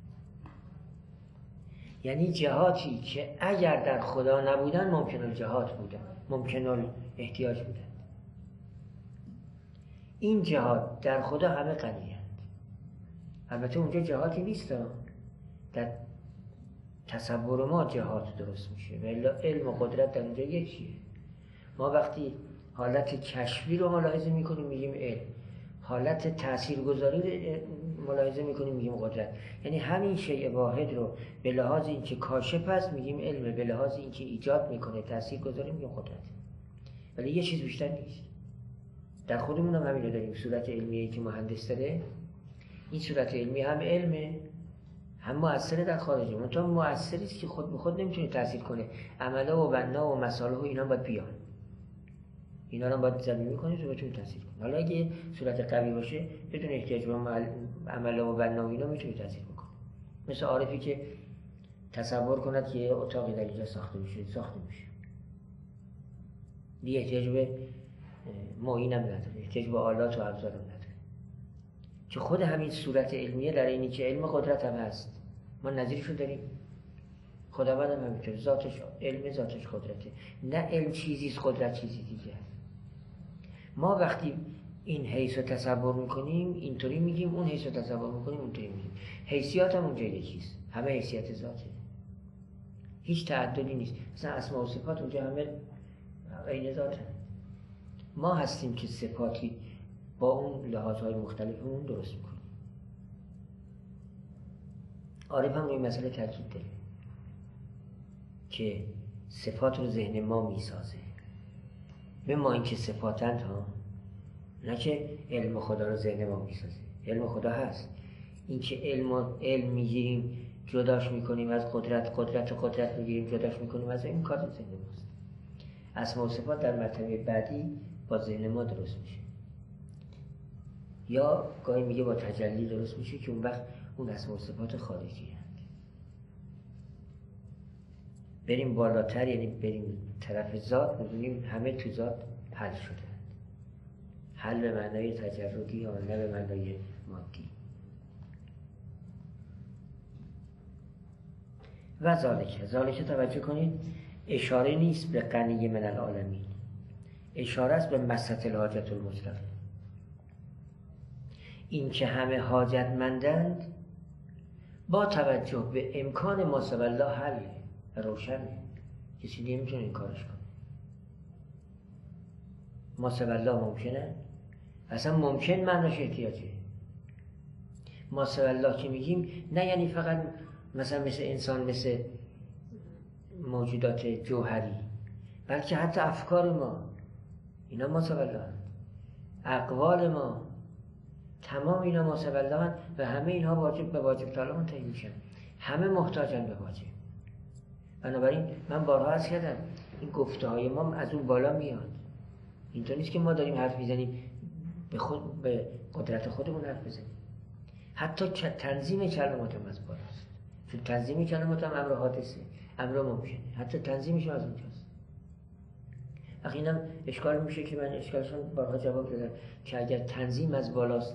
یعنی جهاتی که اگر در خدا نبودن ممکن الجهات بودن، ممکن الاحتیاج بودن. این جهات در خدا همه غنی‌اند. البته اونجا جهاتی نیست، در تصور ما جهات درست میشه، ولی علم و قدرت در اونجا یکیه. ما وقتی حالت کشفی رو ملاحظه میکنیم میگیم علم، حالت تاثیرگذاری ملاحظه میکنیم میگیم قدرت. یعنی همین شیء واحد رو به لحاظ اینکه کاشف است میگیم علم، به لحاظ اینکه ایجاد میکنه تاثیرگذاری میگیم قدرت. ولی یه چیز بیشتر نیست. در خودمون هم همین رو داریم. صورت علمیه که مهندس داره، این صورت علمی هم علمه هم مؤثره در خارجه، منتها مؤثری است که خود به خود نمیتونه تاثیر کنه. عملا و بنا و مصالح و اینا باید بیان، اینا رو باید زمین کنید و بتونید تاثیر کنید. حالا اگه صورت قوی باشه بدون احتیاج به عملا و بنا و اینا میتونه تاثیر بکنه. مثل عارفی که تصور کند که یه اتاقی در اینجا ساخته میشه، ساخته میشه، دیگه احتیاج به معین هم نداره، احتیاج به آلات و ابزار هم نداره. که خود همین صورت علمیه در اینی که علم قدرت هم هست، ما نظیرشو داریم. خداوند هم همینطور، ذاتش علم، ذاتش قدرته. نه علم چیزیست، قدرت چیزی دیگه. ما وقتی این حیث رو تصور میکنیم اینطوری میگیم، اون حیث رو تصور میکنیم اونطوری میگیم. حیثیات هم اونجا یکیست، همه حیثیت ذاته، هیچ تعددی نیست. مثلا اسماء و صفات اونجا همه عین ذاته. ما هستیم که صفاتی با اون لحاظهای مختلف اون درست میکنیم. عارف هم روی مسئله تاکید داره که صفات رو ذهن ما میسازه. به ما این که صفاتند ها، نه که علم خدا رو ذهن ما میسازه. علم خدا هست، این که علم علم میگیریم جداش میکنیم از قدرت، قدرت و قدرت میگیریم جداش میکنیم از این کار ذهن ماست. اسماء و صفات در مرتبه بعدی با ذهن ما درست میشه، یا گاهی میگه با تجلی درست میشه که اون وقت اون اسماء و صفات خارجی هست. بریم بالاتر، یعنی بریم طرف ذات، می‌بینیم همه تو ذات حل شده. حل به معنای تجردی یا نه به معنای مادی. و ذالک، ذالک توجه کنید اشاره نیست به غنی من العالمین، اشاره است به مسط الحاجت المطلقه. این که همه حاجتمندند با توجه به امکان ما سوی الله حل روشنه، کسی دیگه میتونه این کارش کنه. ما سوی الله ممکنه؟ اصلا ممکن معناش احتیاجه. ما سوی الله که میگیم نه یعنی فقط مثلا مثل انسان، مثل موجودات جوهری، بلکه حتی افکار ما اینا ما سوی الله، اقوال ما تمام اینا ما سوی الله و همه اینها واجب به واجب تعالی منتهی میشن، همه محتاجن به واجب. بنابراین من بارها عرض کردم این گفته های ما از اون بالا میاد. اینطور نیست که ما داریم حرف میزنیم به خود به قدرت خودمون حرف بزنیم. حتی تنظیم کلمات هم از بالاست، چون تنظیم کلمات هم امر حادثه، امر ممکنه، حتی تنظیمش از اونجاست. وقتی اینم اشکال میشه که من اشکالشون بارها جواب دادم که اگر تنظیم از بالاست،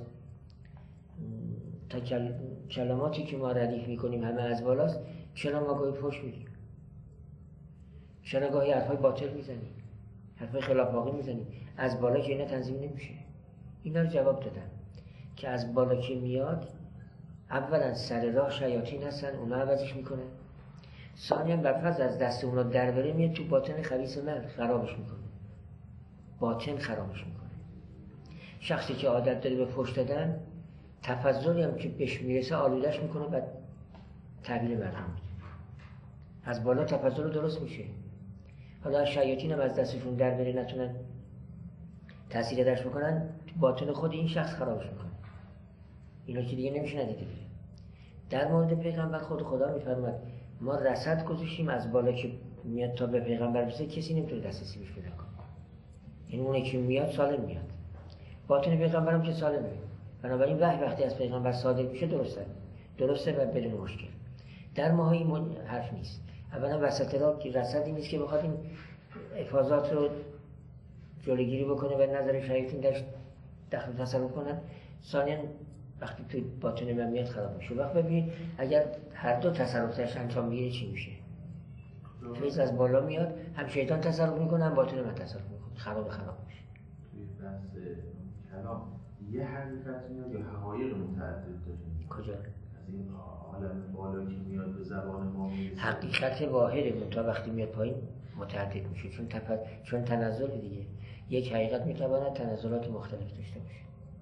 تا کل... کلماتی که ما ردیف میکنیم همه از بالاست، چرا ما گاهی فحش میدیم؟ چرا گاهی حرفای باطل میزنیم؟ حرفای خلاف واقع میزنیم؟ از بالا که اینا تنظیم نمیشه. اینا رو جواب دادم که از بالا که میاد، اولا سر راه شیاطین هستن، اونا عوضش میکنن. ثانیا برفض از دست اونا در بره میاد تو باطن خبیث من خرابش میکنه، باطن خرابش میکنه. شخصی که عادت داره به فحش دادن، تفضلی هم که بهش میرسه آلودش میکنه و تحویل مردم میده. از بالا تفضل درست میشه. حالا شیاطین هم از دستشون در بره، نتونن تأثیر درش بکنن، تو باطن خود این شخص خرابش میکنه. اینا که دیگه نمیشه ندیده بره. در مورد پیغمبر خود خدا میفرماد ما رصد گذاشتیم از بالا که میاد تا به پیغمبر برسه، کسی نمیتونه دسترسی بهش پیدا کنه. این اونه که میاد سالم میاد، باطن پیغمبر هم که سالمه. بنابراین وحی وقتی از پیغمبر صادر میشه درسته درسته و بدون مشکل. در ماها این حرف نیست. اولا وسط راه که رصدی نیست که بخواد این افاضات رو جلوگیری بکنه و نظر شیاطین درش دخل تصرف کنن. ثانیا وقتی توی باطن من میاد خراب میشه. وقت ببینید اگر هر دو تصرف درش انجام بگیره چی میشه؟ فیض از بالا میاد، هم شیطان تصرف میکنه هم باطن من تصرف میکنه، خراب خراب میشه. توی بحث کلام یه حقیقت میاد یا حقایق متعدد داریم؟ کجا؟ از این عالم بالا که میاد به زبان ما میرسه حقیقت واحده، منتها وقتی میاد پایین متعدد میشه، چون تف... چون تنزل دیگه. یک حقیقت میتواند تنزلات مختلف داشته باشه.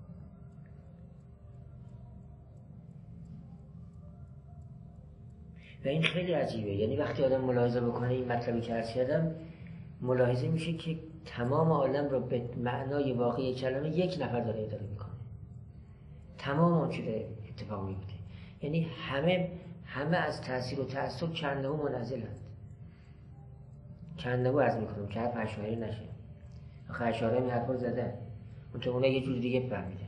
و این خیلی عجیبه، یعنی وقتی آدم ملاحظه بکنه این مطلبی که عرض کردم، ملاحظه میشه که تمام عالم رو به معنای واقعی کلمه یک نفر داره اداره میکنه. تمام اون چیزه اتفاق میفته، یعنی همه همه از تاثیر و تعصب کانه منزلند. کانه عرض میکنم که حرف اشاعره نشه، آخه اشاعره این حرف رو زدن، منطقه اونها یه جور دیگه فهمیدن.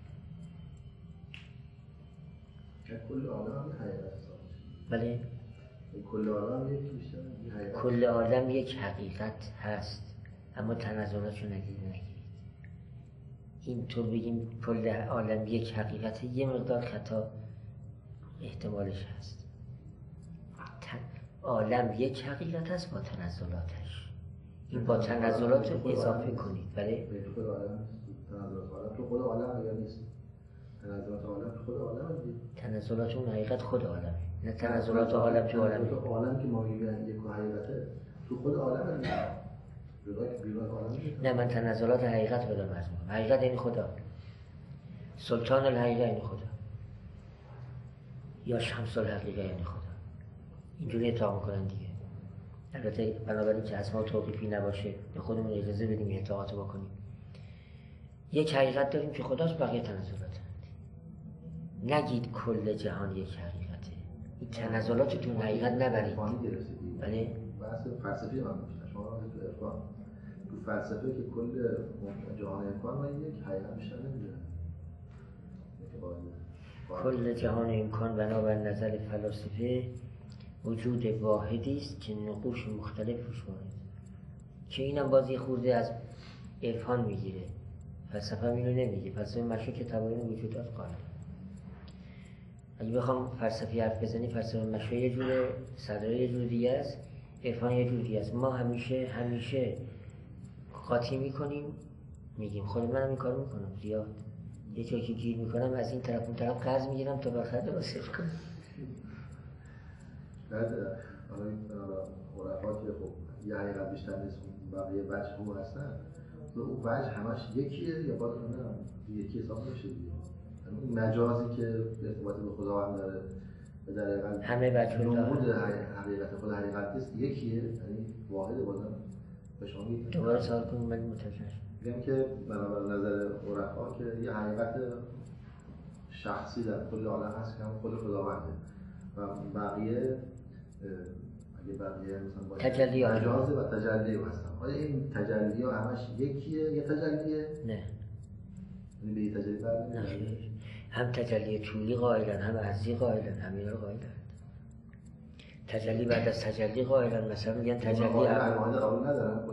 کل عالم حقیقت بله، کل عالم یک بیشتر حقیقت. کل عالم یک حقیقت هست، اما تنزلاتشو نگید نگید اینطور بگیم کل عالم یک حقیقت، یه مقدار خطا احتمالش هست. عالم یک حقیقت هست با تنزلاتش، این با تنزلات رو اضافه کنید. بله، خود عالم تنزلات عالم تو خود عالم اگر نیست، تنزلات عالم تو خود عالم دیگه. تنزلات اون حقیقت خود عالمه، نه تنزلات عالم تو عالمه. تو عالم که ما میگیم یک حقیقته تو خود عالم دیگه. جدا که بیرون عالم نه، من تنزلات حقیقت رو دارم عرض می‌کنم. حقیقت این خدا، سلطان الحقیقه این خدا، یا شمس الحقیقه این خدا. اینجوری اطلاق میکنن دیگه. البته بنابراین که اسما توقیفی نباشه به خودمون اجازه بدیم این اطلاقات بکنیم. یک حقیقت داریم که خداست، بقیه تنزلات. نگید کل جهان یک حقیقته، این تنزلات تو حقیقت نبرید. بله، بحث فلسفی من میشن شما تو عرفان تو فلسفه که کل جهان امکان و یک حقیقت بیشتر نمیدونه. کل جهان امکان بنابر نظر فلاسفه وجود واحدی است که نقوش مختلف روش وارد، که اینم بازی خورده از عرفان میگیره. فلسفه اینو نمیگه، فلسفه مشروع که تباین وجودات قائل. اگه بخوام فلسفی حرف بزنی، فلسفه مشروع یه جوره، صدره یه جور دیگه است، عرفان یه جور دیگه است. ما همیشه همیشه قاطی میکنیم، میگیم خود منم این کارو میکنم زیاد، یه جایی که گیر میکنم از این طرف اون طرف قرض میگیرم تا بالاخره درستش کنم. بعد حالا این عرفا که خب یه حقیقت بیشتر نیست، بقیه وجه هم هستن، اون وجه همش یکیه یا باید نه یکی حساب نشه دیگه. این مجازی که ارتباط به خداوند داره به دقیقاً همه وجه نمود حقیقت خود حقیقت نیست، یکیه، یعنی واحده. بازم به شما میگم دوباره سوال کنم من متوجه شدم. میگم که بنابر نظر عرفا که یه حقیقت شخصی در کل عالم هست که هم خود خداونده و بقیه اگه بقیه مثلا با تجلی ها مجازه و تجلی ها هستن. آیا این تجلی ها همش یکیه یا تجلیه؟ نه، یعنی به این تجلی برد نه، هم تجلی طولی قائلن، هم عرضی قائلن، هم اینا رو قائلن. تجلی بعد از تجلی قائلن، مثلا میگن تجلی اول قبول ندارن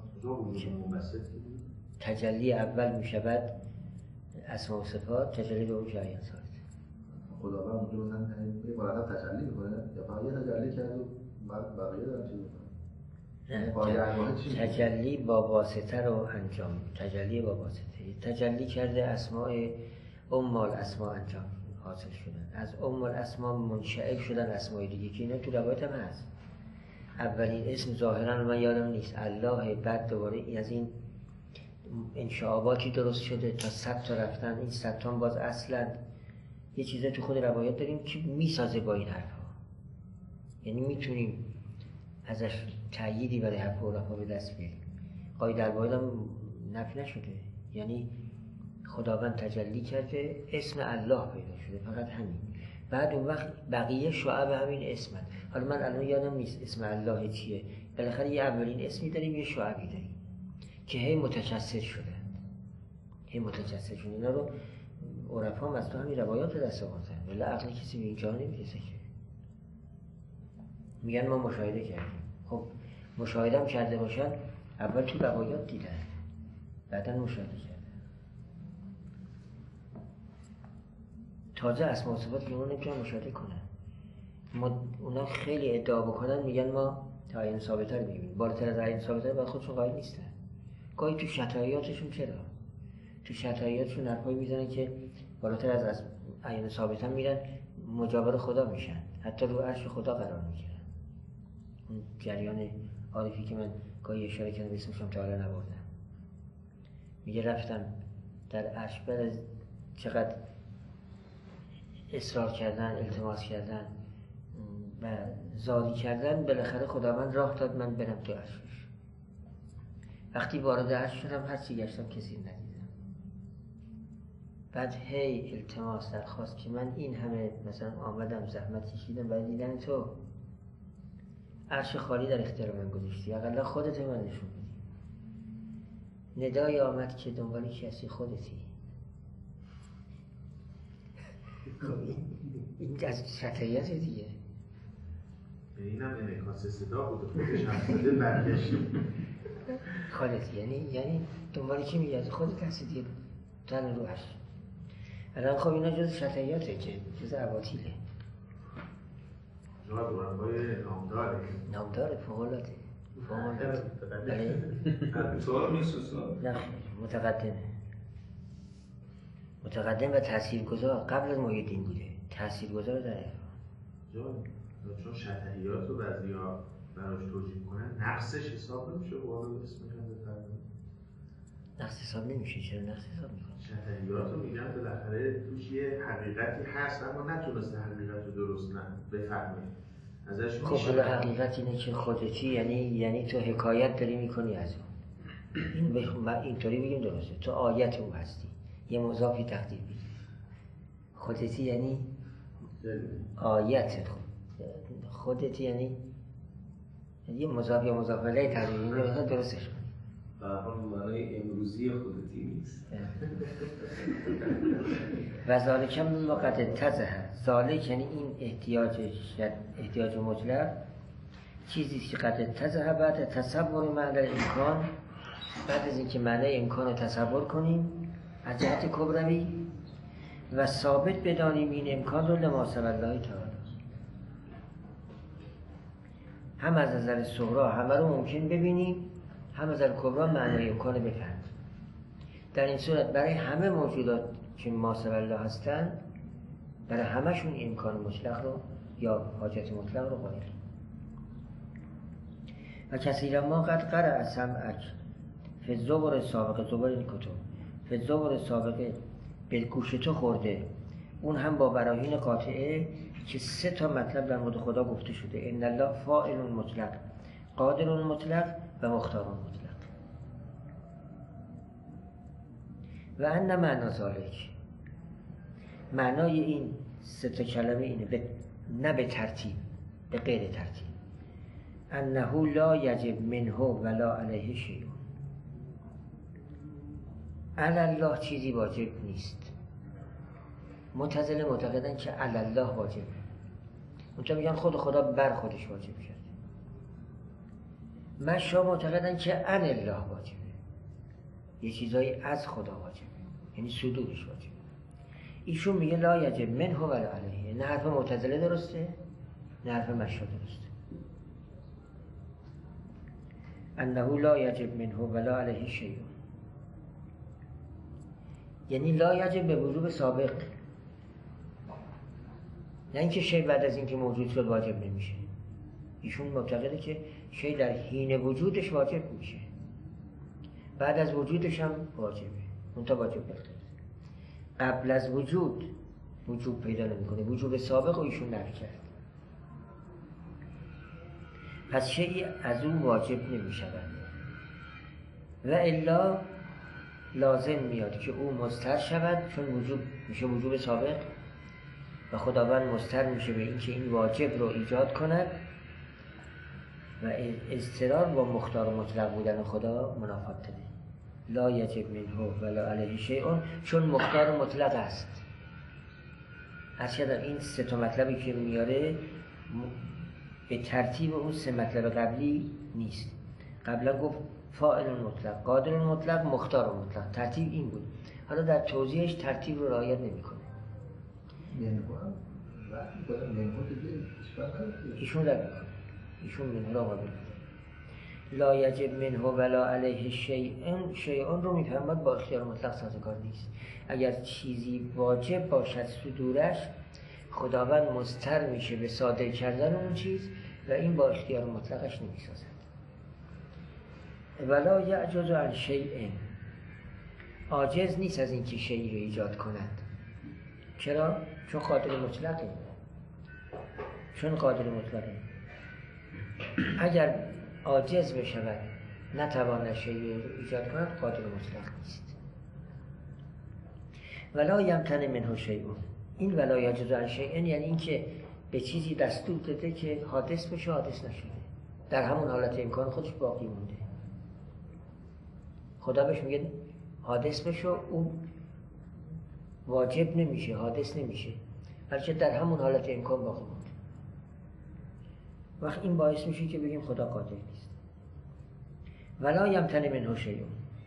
تجلی اول میشود اسما و صفات، تجلی دوم جریان ثابت. خداوند اونجا مثلا یه مرتب تجلی میکنه یا فقط یه تجلی کرد و بعد بقیه دارن چیز میکنن؟ نه، تجلی با واسطه رو انجام، تجلی با واسطه، تجلی کرده اسماء ام الاسماء انجام حاصل شدن، از ام الاسماء منشعب شدن اسماء دیگه که اینا تو روایت هم هست. اولین اسم ظاهرا من یادم نیست الله، بعد دوباره از این انشعاباتی درست شده تا صد تا رفتن، این صد تا باز اصلا یه چیزی تو خود روایت داریم که میسازه با این حرفا، یعنی میتونیم ازش تأییدی برای حرف عرفا به دست بیاریم. قاعده الواحد هم نفی نشده، یعنی خداوند تجلی کرده اسم الله پیدا شده، فقط همین. بعد اون وقت بقیه شعب همین اسمن. حالا من الان یادم نیست اسم الله چیه، بالاخره یه اولین اسمی داریم یه شعبی داریم که هی متجسد شدن، هی متجسد شدن. اینا رو عرفا هم از تو همین روایات دست آوردن، ولی عقل کسی به اینجا نمیرسه که میگن ما مشاهده کردیم. خب مشاهده هم کرده باشن، اول تو روایات دیدن، بعدا مشاهده کردن. تازه اسما و صفات که اونا نمیتونن مشاهده کنن. ما اونا خیلی ادعا بکنن میگن ما تعیین ثابته رو میبینیم، بالاتر از تعیین ثابته رو باید خودشون قائل نیستن. گاهی تو شطاییاتشون چرا؟ تو شرطیاتشون حرفایی میزنن که بالاتر از از عین ثابت هم میرن، مجاور خدا میشن، حتی رو عرش خدا قرار میگیرن. اون جریان عارفی که من گاهی اشاره کردم اسمشم تا حالا نبردم، میگه رفتم در عرش بعد از چقدر اصرار کردن، التماس کردن و زاری کردن، بالاخره خداوند راه داد من برم تو عرشش. وقتی وارد عرش شدم هرچی گشتم کسی ندیدم. بعد هی التماس درخواست که من این همه مثلا آمدم زحمت کشیدم برای دیدن تو، عرش خالی در اختیار من گذاشتی، اقلا خودت من نشون بدی. ندای آمد که دنبال کسی خودتی. این از شطریت دیگه. این هم انعکاس صدا بود، خودش هم صده برگشت. خودت یعنی یعنی دنبال کی میگردی؟ خودت هستی دیگه، تن روحش. الان خب اینا جز شطریاته که جز عباطیله. جواب دورنبای نامداره نامداره فوق‌العاده. فوق‌العاده. بله. سوال نیست استاد؟ نه متقدمه. متقدم و تاثیرگذار قبل از محی الدین بوده. تاثیرگذار در جواب چون شطحیات رو بعضی‌ها براش توجیه کنن نقصش حساب نمیشه وارد اسم میگن بفرمایید. نقص حساب نمیشه. چرا نقص حساب میکنه؟ شطحیات رو میگن بالاخره توش یه حقیقتی هست اما نتونسته حقیقت رو درست نه بفهمه. ازش خب حالا حقیقت اینه که خودتی، یعنی یعنی تو حکایت داری میکنی از اون. این بخ... اینطوری بگیم درسته، تو آیت او هستی، یه مضافی تقدیر بگیم. خودتی یعنی آیت خود. خودتی یعنی یه مضاف یا مضاف الیه تقدیر بگیم درستش کنیم. به هر حال معنای امروزی خودتی نیست. و ذالک مما قد اتضح، ذالک یعنی این احتیاج احتیاج مطلق، چیزی که قد اتضح بعد تصور معنی امکان، بعد از اینکه معنی امکان رو تصور کنیم از جهت کبروی و ثابت بدانیم این امکان رو لما سوی الله تعالی، هم از نظر صغرا همه رو ممکن ببینیم، هم از نظر کبرا معنی امکان رو بفهمیم. در این صورت برای همه موجودات که ما سوی الله هستن، برای همشون امکان مطلق رو یا حاجت مطلق رو قائل. و کثیرا ما قد قرأ سمعک فی الزبر سابقه، زبر این کتب فی الزبر سابقه به گوش تو خورده، اون هم با براهین قاطعه که سه تا مطلب در مورد خدا گفته شده: ان الله فاعل مطلق، قادر مطلق و مختار مطلق. و ان معنی ذالک، معنای این سه تا کلمه اینه، به نه به ترتیب، به غیر ترتیب. انه لا یجب منه ولا علیه شیء، علی الله چیزی واجب نیست. معتزله معتقدن که علی الله واجبه، اونجا میگن خود خدا بر خودش واجب کرده. مشا معتقدن که عن الله واجبه، یه چیزایی از خدا واجبه، یعنی صدورش واجبه. ایشون میگه لا یجب منه ولا علیه. نه حرف معتزله درسته، نه حرف مشا درسته. انه لا یجب منه ولا علیه شیء، یعنی لا یجب به وجوب سابق، نه اینکه شی بعد از اینکه موجود شد واجب نمیشه. ایشون معتقده که شی در حین وجودش واجب میشه، بعد از وجودش هم واجبه، منتها واجب نمیشه. قبل از وجود وجوب پیدا نمیکنه، وجوب سابق و ایشون نفی کرد. پس شیء از اون واجب نمیشود و الا لازم میاد که او مضطر شود، چون وجوب میشه وجوب سابق و خداوند مضطر میشه به این که این واجب رو ایجاد کند و اضطرار با مختار مطلق بودن خدا منافات داره. لا یجب منه ولا علیه شیء، چون مختار مطلق است. هرچند این سه تا مطلبی که میاره به ترتیب اون سه مطلب قبلی نیست. قبلا گفت فاعل مطلق، قادر مطلق، مختار مطلق، ترتیب این بود. حالا در توضیحش ترتیب رو رعایت نمیکنه. نمی‌کنم. وقتی کنم نمی‌کنم دیگه اشکال نداره. ایشون رد میکنه. ایشون منه را قابل. لا یجب منه ولا علیه شیء، شیء رو میفهمد با اختیار مطلق سازگار نیست. اگر چیزی واجب باشد صدورش، خداوند مضطر میشه به صادر کردن اون چیز و این با اختیار مطلقش نمیسازد. ولا یعجز عن شیء، عاجز نیست از اینکه شیئی رو ایجاد کند. چرا؟ چون قادر مطلقه. چون قادر مطلقه اگر عاجز بشود نتواند شیئی رو ایجاد کند، قادر مطلق نیست. ولا یمتنع منه شیء، این ولا یعجز عن شیء یعنی اینکه به چیزی دستور داده که حادث بشه، حادث نشده، در همون حالت امکان خودش باقی مونده. خدا بهش میگه حادث بشه، اون واجب نمیشه، حادث نمیشه، بلکه در همون حالت امکان باقی مونده. وقت این باعث میشه که بگیم خدا قادر نیست. ولا یمتنع منه شیء،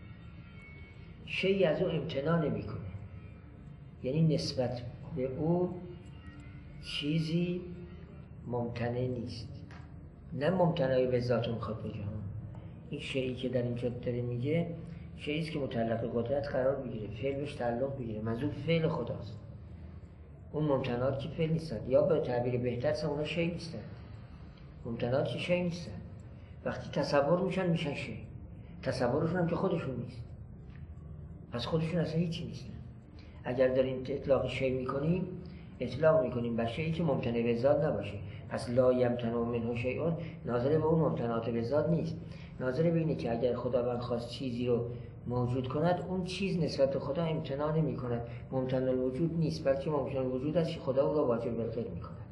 شیئی از او امتناع نمیکنه، یعنی نسبت به او چیزی ممتنع نیست. نه ممتنعی به ذات میخواد بگه، این شیئی که در اینجا داره میگه شیئی است که متعلق قدرت قرار بگیره، فعل بهش تعلق بگیره، منظور فعل خداست. اون ممتنعات که فعل نیستند، یا به تعبیر بهتر اونا شیء نیستند. ممتنعات که شیء نیستند، وقتی تصور میشن میشن شیء. تصورشون هم که خودشون نیست، پس خودشون اصلا هیچی نیستن. اگر داریم اطلاق شیء میکنیم، اطلاق میکنیم بر شیئی که ممتنع به ذات نباشه. پس لا یمتنع منه شیء ناظر به اون ممتنعات به ذات نیست، ناظر به اینه که اگر خداوند خواست چیزی رو موجود کند، اون چیز نسبت به خدا امتناع نمی کند، ممتنع الوجود نیست، بلکه ممکن الوجود است که خدا او را واجب بالغیب می کند.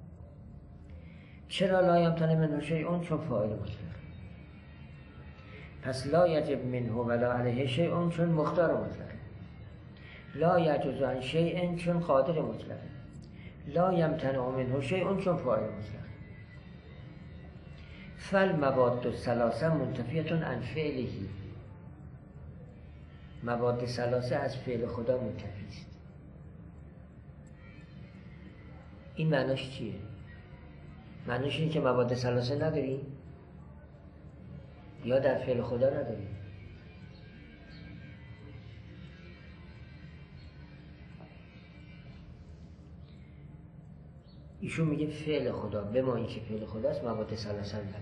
چرا لا یمتنع منه شیء؟ چون فاعل مطلق. پس لا یجب منه ولا علیه شیء چون مختار مطلق. لا یعجز عن شیء چون قادر مطلق. لا یمتنع منه شیء چون فاعل مطلق. فالمواد الثلاثه منتفیه عن فعله، مواد ثلاثه از فعل خدا منتفی است. این معناش چیه؟ معناش اینه که مواد ثلاثه نداری یا در فعل خدا نداری. ایشون میگه فعل خدا به ما این که فعل خداست مواد ثلاثه نداره،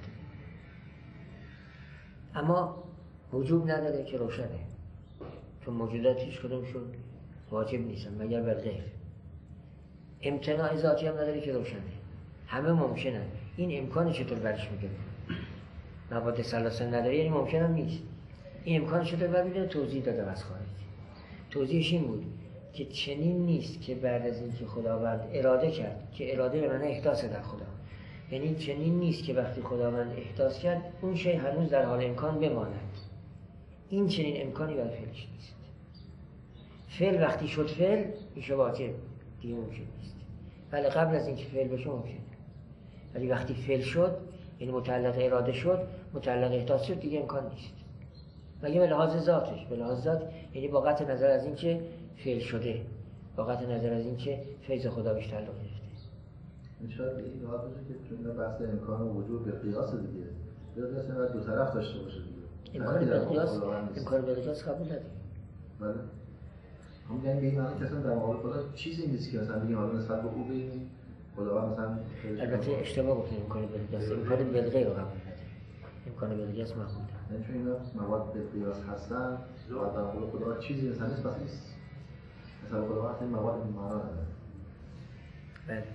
اما وجوب نداره که روشنه، چون موجودات هیچ کدومشون واجب نیستن مگر بالغیب. امتناع ذاتی هم نداره که روشنه، همه ممکنن. این امکان چطور برش میگه؟ مواد ثلاثه نداره یعنی ممکن هم نیست. این امکان چطور بر میگه؟ توضیح دادم از خارج. توضیحش این بود که چنین نیست که بعد از اینکه خداوند اراده کرد، که اراده به معنی احداث در خدا، یعنی چنین نیست که وقتی خداوند احداث کرد اون شی هنوز در حال امکان بماند. این چنین امکانی برای فعلش نیست. فعل وقتی شد فعل میشه واجب، دیگه ممکن نیست. ولی قبل از اینکه فعل بشه ممکنه. ولی وقتی فعل شد، یعنی متعلق اراده شد، متعلق احداث شد، دیگه امکان نیست. مگه به لحاظ ذاتش، به لحاظ ذات یعنی با قطع نظر از اینکه فعل شده، با قطع نظر از اینکه فیض خدا بهش تعلق گرفته. شاید به این لحاظ باشه که چون بحث امکان و وجود به قیاس دیگه، به قیاس باید دو طرف داشته باشه دیگه. امکان به قیاس، امکان به قیاس قبول نداریم. بله. هم یعنی به این معنی که اصلا در مقابل خدا چیزی نیست که مثلا بگیم حالا نسبت به او بگیم خداوند مثلا. البته اشتباه گفتیم امکان به قیاس، امکان به غیر رو قبول نداریم. امکان به قیاس مقبول. یعنی چون اینا مواد به قیاس هستن، بعد در مقابل خدا چیزی مثلا نیست، پس نیست. مثلا خداوند این مواد این معنا نداره. بله.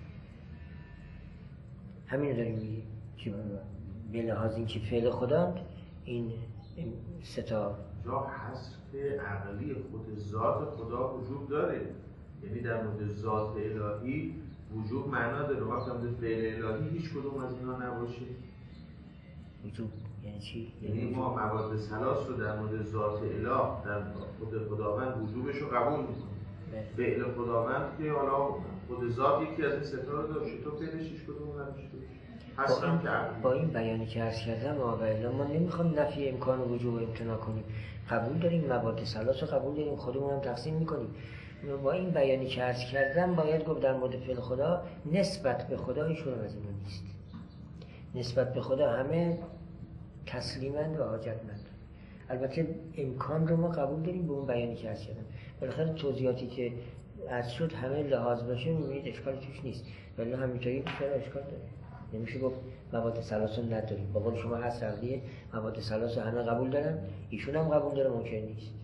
همین داریم میگیم که به لحاظ اینکه فعل خدا این سه تا جا حذف عقلی خود ذات خدا وجود داره، یعنی در مورد ذات الهی وجود معنا داره. وقتی در مورد فعل الهی هیچ کدوم از اینا نباشه وجود یعنی چی؟ یعنی ما مواد ثلاث رو در مورد ذات اله در خود خداوند وجوبش رو قبول میکنیم. فعل خداوند که حالا خود ذات یکی از این ستا رو داشته، تو فعلش هیچ کدوم نداشته با این, با این بیانی که عرض کردم آقایان، ما نمیخوام نفی امکان و وجوب امتناع کنیم، قبول داریم مواد ثلاث رو قبول داریم، خودمون هم تقسیم میکنیم. با این بیانی که عرض کردم باید گفت در مورد فعل خدا نسبت به خدا هیچ کدوم از اینا نیست. نسبت به خدا همه تسلیمند و حاجتمند. البته امکان رو ما قبول داریم به اون بیانی که عرض کردم. بالاخره توضیحاتی که عرض شد همه لحاظ باشه می‌بینید اشکالی توش نیست، ولی همینطوری چرا اشکال داره؟ نمیشه گفت مواد ثلاث رو نداریم. با قول شما هست عقلیه مواد ثلاث رو همه قبول دارن، ایشون هم قبول داره، ممکن نیست.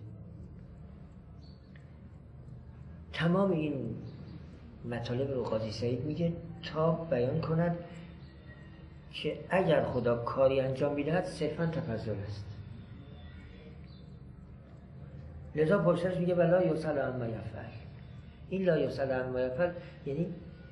تمام این مطالب رو قاضی سعید میگه تا بیان کند که اگر خدا کاری انجام میدهد صرفا تفضل است. لذا پشتش میگه ولا یسأل عما یفعل. این لا یسأل عما یفعل یعنی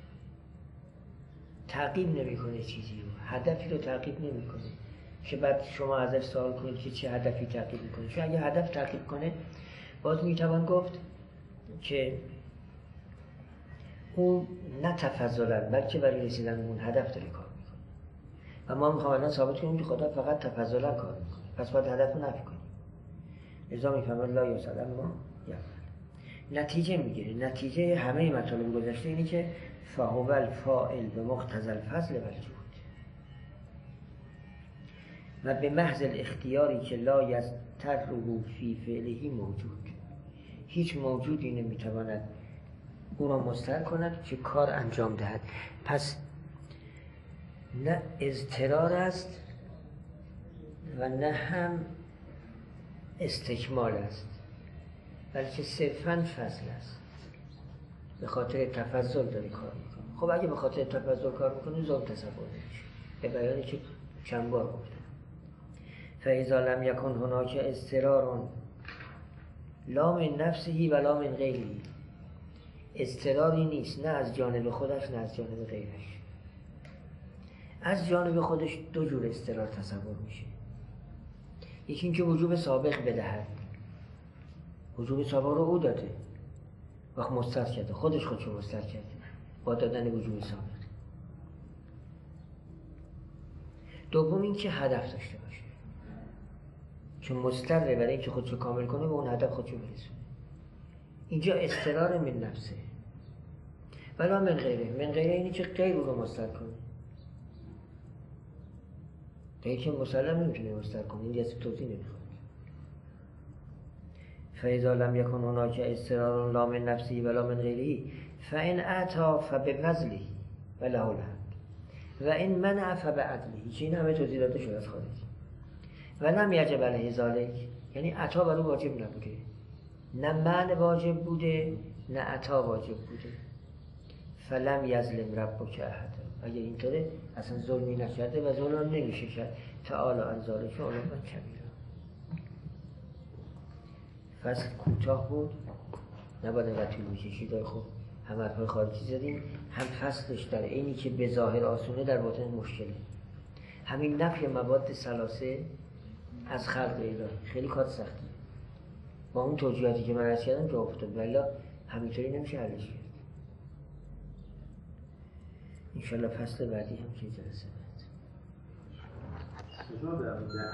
تعقیب نمیکنه چیزی رو، هدفی رو تعقیب نمیکنه که بعد شما ازش سوال کنید که چه هدفی تعقیب میکنه. چون اگه هدف تعقیب کنه باز میتوان گفت که اون نه تفضلن بلکه برای رسیدن به اون هدف داره کار میکنه و ما میخوام الان ثابت کنیم که خدا فقط تفضلا کار میکنه، پس باید هدف رو نفی کنیم. لذا میفهمه لا یسأل عما یفعل. نتیجه میگیره، نتیجه همه مطالب گذشته اینه که فهو الفاعل به مقتضی الفضل و الجود و به محض الاختیاری که لا یضطره فی فعله موجود، هیچ موجودی نمیتواند او را مضطر کند که کار انجام دهد. پس نه اضطرار است و نه هم استکمال است، بلکه صرفاً فضل است. به خاطر تفضل داره کار میکنه. خب اگه به خاطر تفضل کار میکنه ظلم تصور نمیشه، به بیانی که چند بار گفتم. فاذا لم یکن هناک اضطرار لا من نفسه ولا من غیره، اضطراری نیست نه از جانب خودش نه از جانب غیرش. از جانب خودش دو جور اضطرار تصور میشه. یکی این که وجوب سابق بدهد، وجوب سابق رو او داده، وقت مستر کرده، خودش خودشو مستر کرده با دادن وجوب سابق. دوم این که هدف داشته باشه، چون مستره برای اینکه خودشو کامل کنه به اون هدف خودشو برسونه. اینجا اضطرار من نفسه ولا من غیره. من غیره اینی که غیر او رو مستر کنه، غیر که مسلم نمیتونه مستر کنه. این دیگه توضیح نمیخواد. فاذا لم یکن هناک اضطرار لا من نفسه ولا من غیره فان اعطى فبفضله وله الحمد و این منع فبعدله. این همه توضیح داده شده از خارج. ولم یجب علیه ذلک یعنی عطا برای واجب نبوده، نه منع واجب بوده نه عطا واجب بوده. فلم یظلم ربک احد. اگر اینطوره اصلا ظلمی نکرده و ظلم نمیشه کرد. تعالی عن ذلک علوا کبیرا. فصل کوتاه بود، نباید اینقدر طول می‌کشید. خب هم حرفای خارجی زدیم، هم فصلش در اینی که به ظاهر آسونه در باطن مشکله. همین نفی مواد ثلاثه از خلق الهی خیلی کار سختی، با اون توجیهاتی که من عرض کردم جا افتاد، ولی همینطوری نمیشه حلش کرد. انشالله فصل بعدی هم که جلسه بعد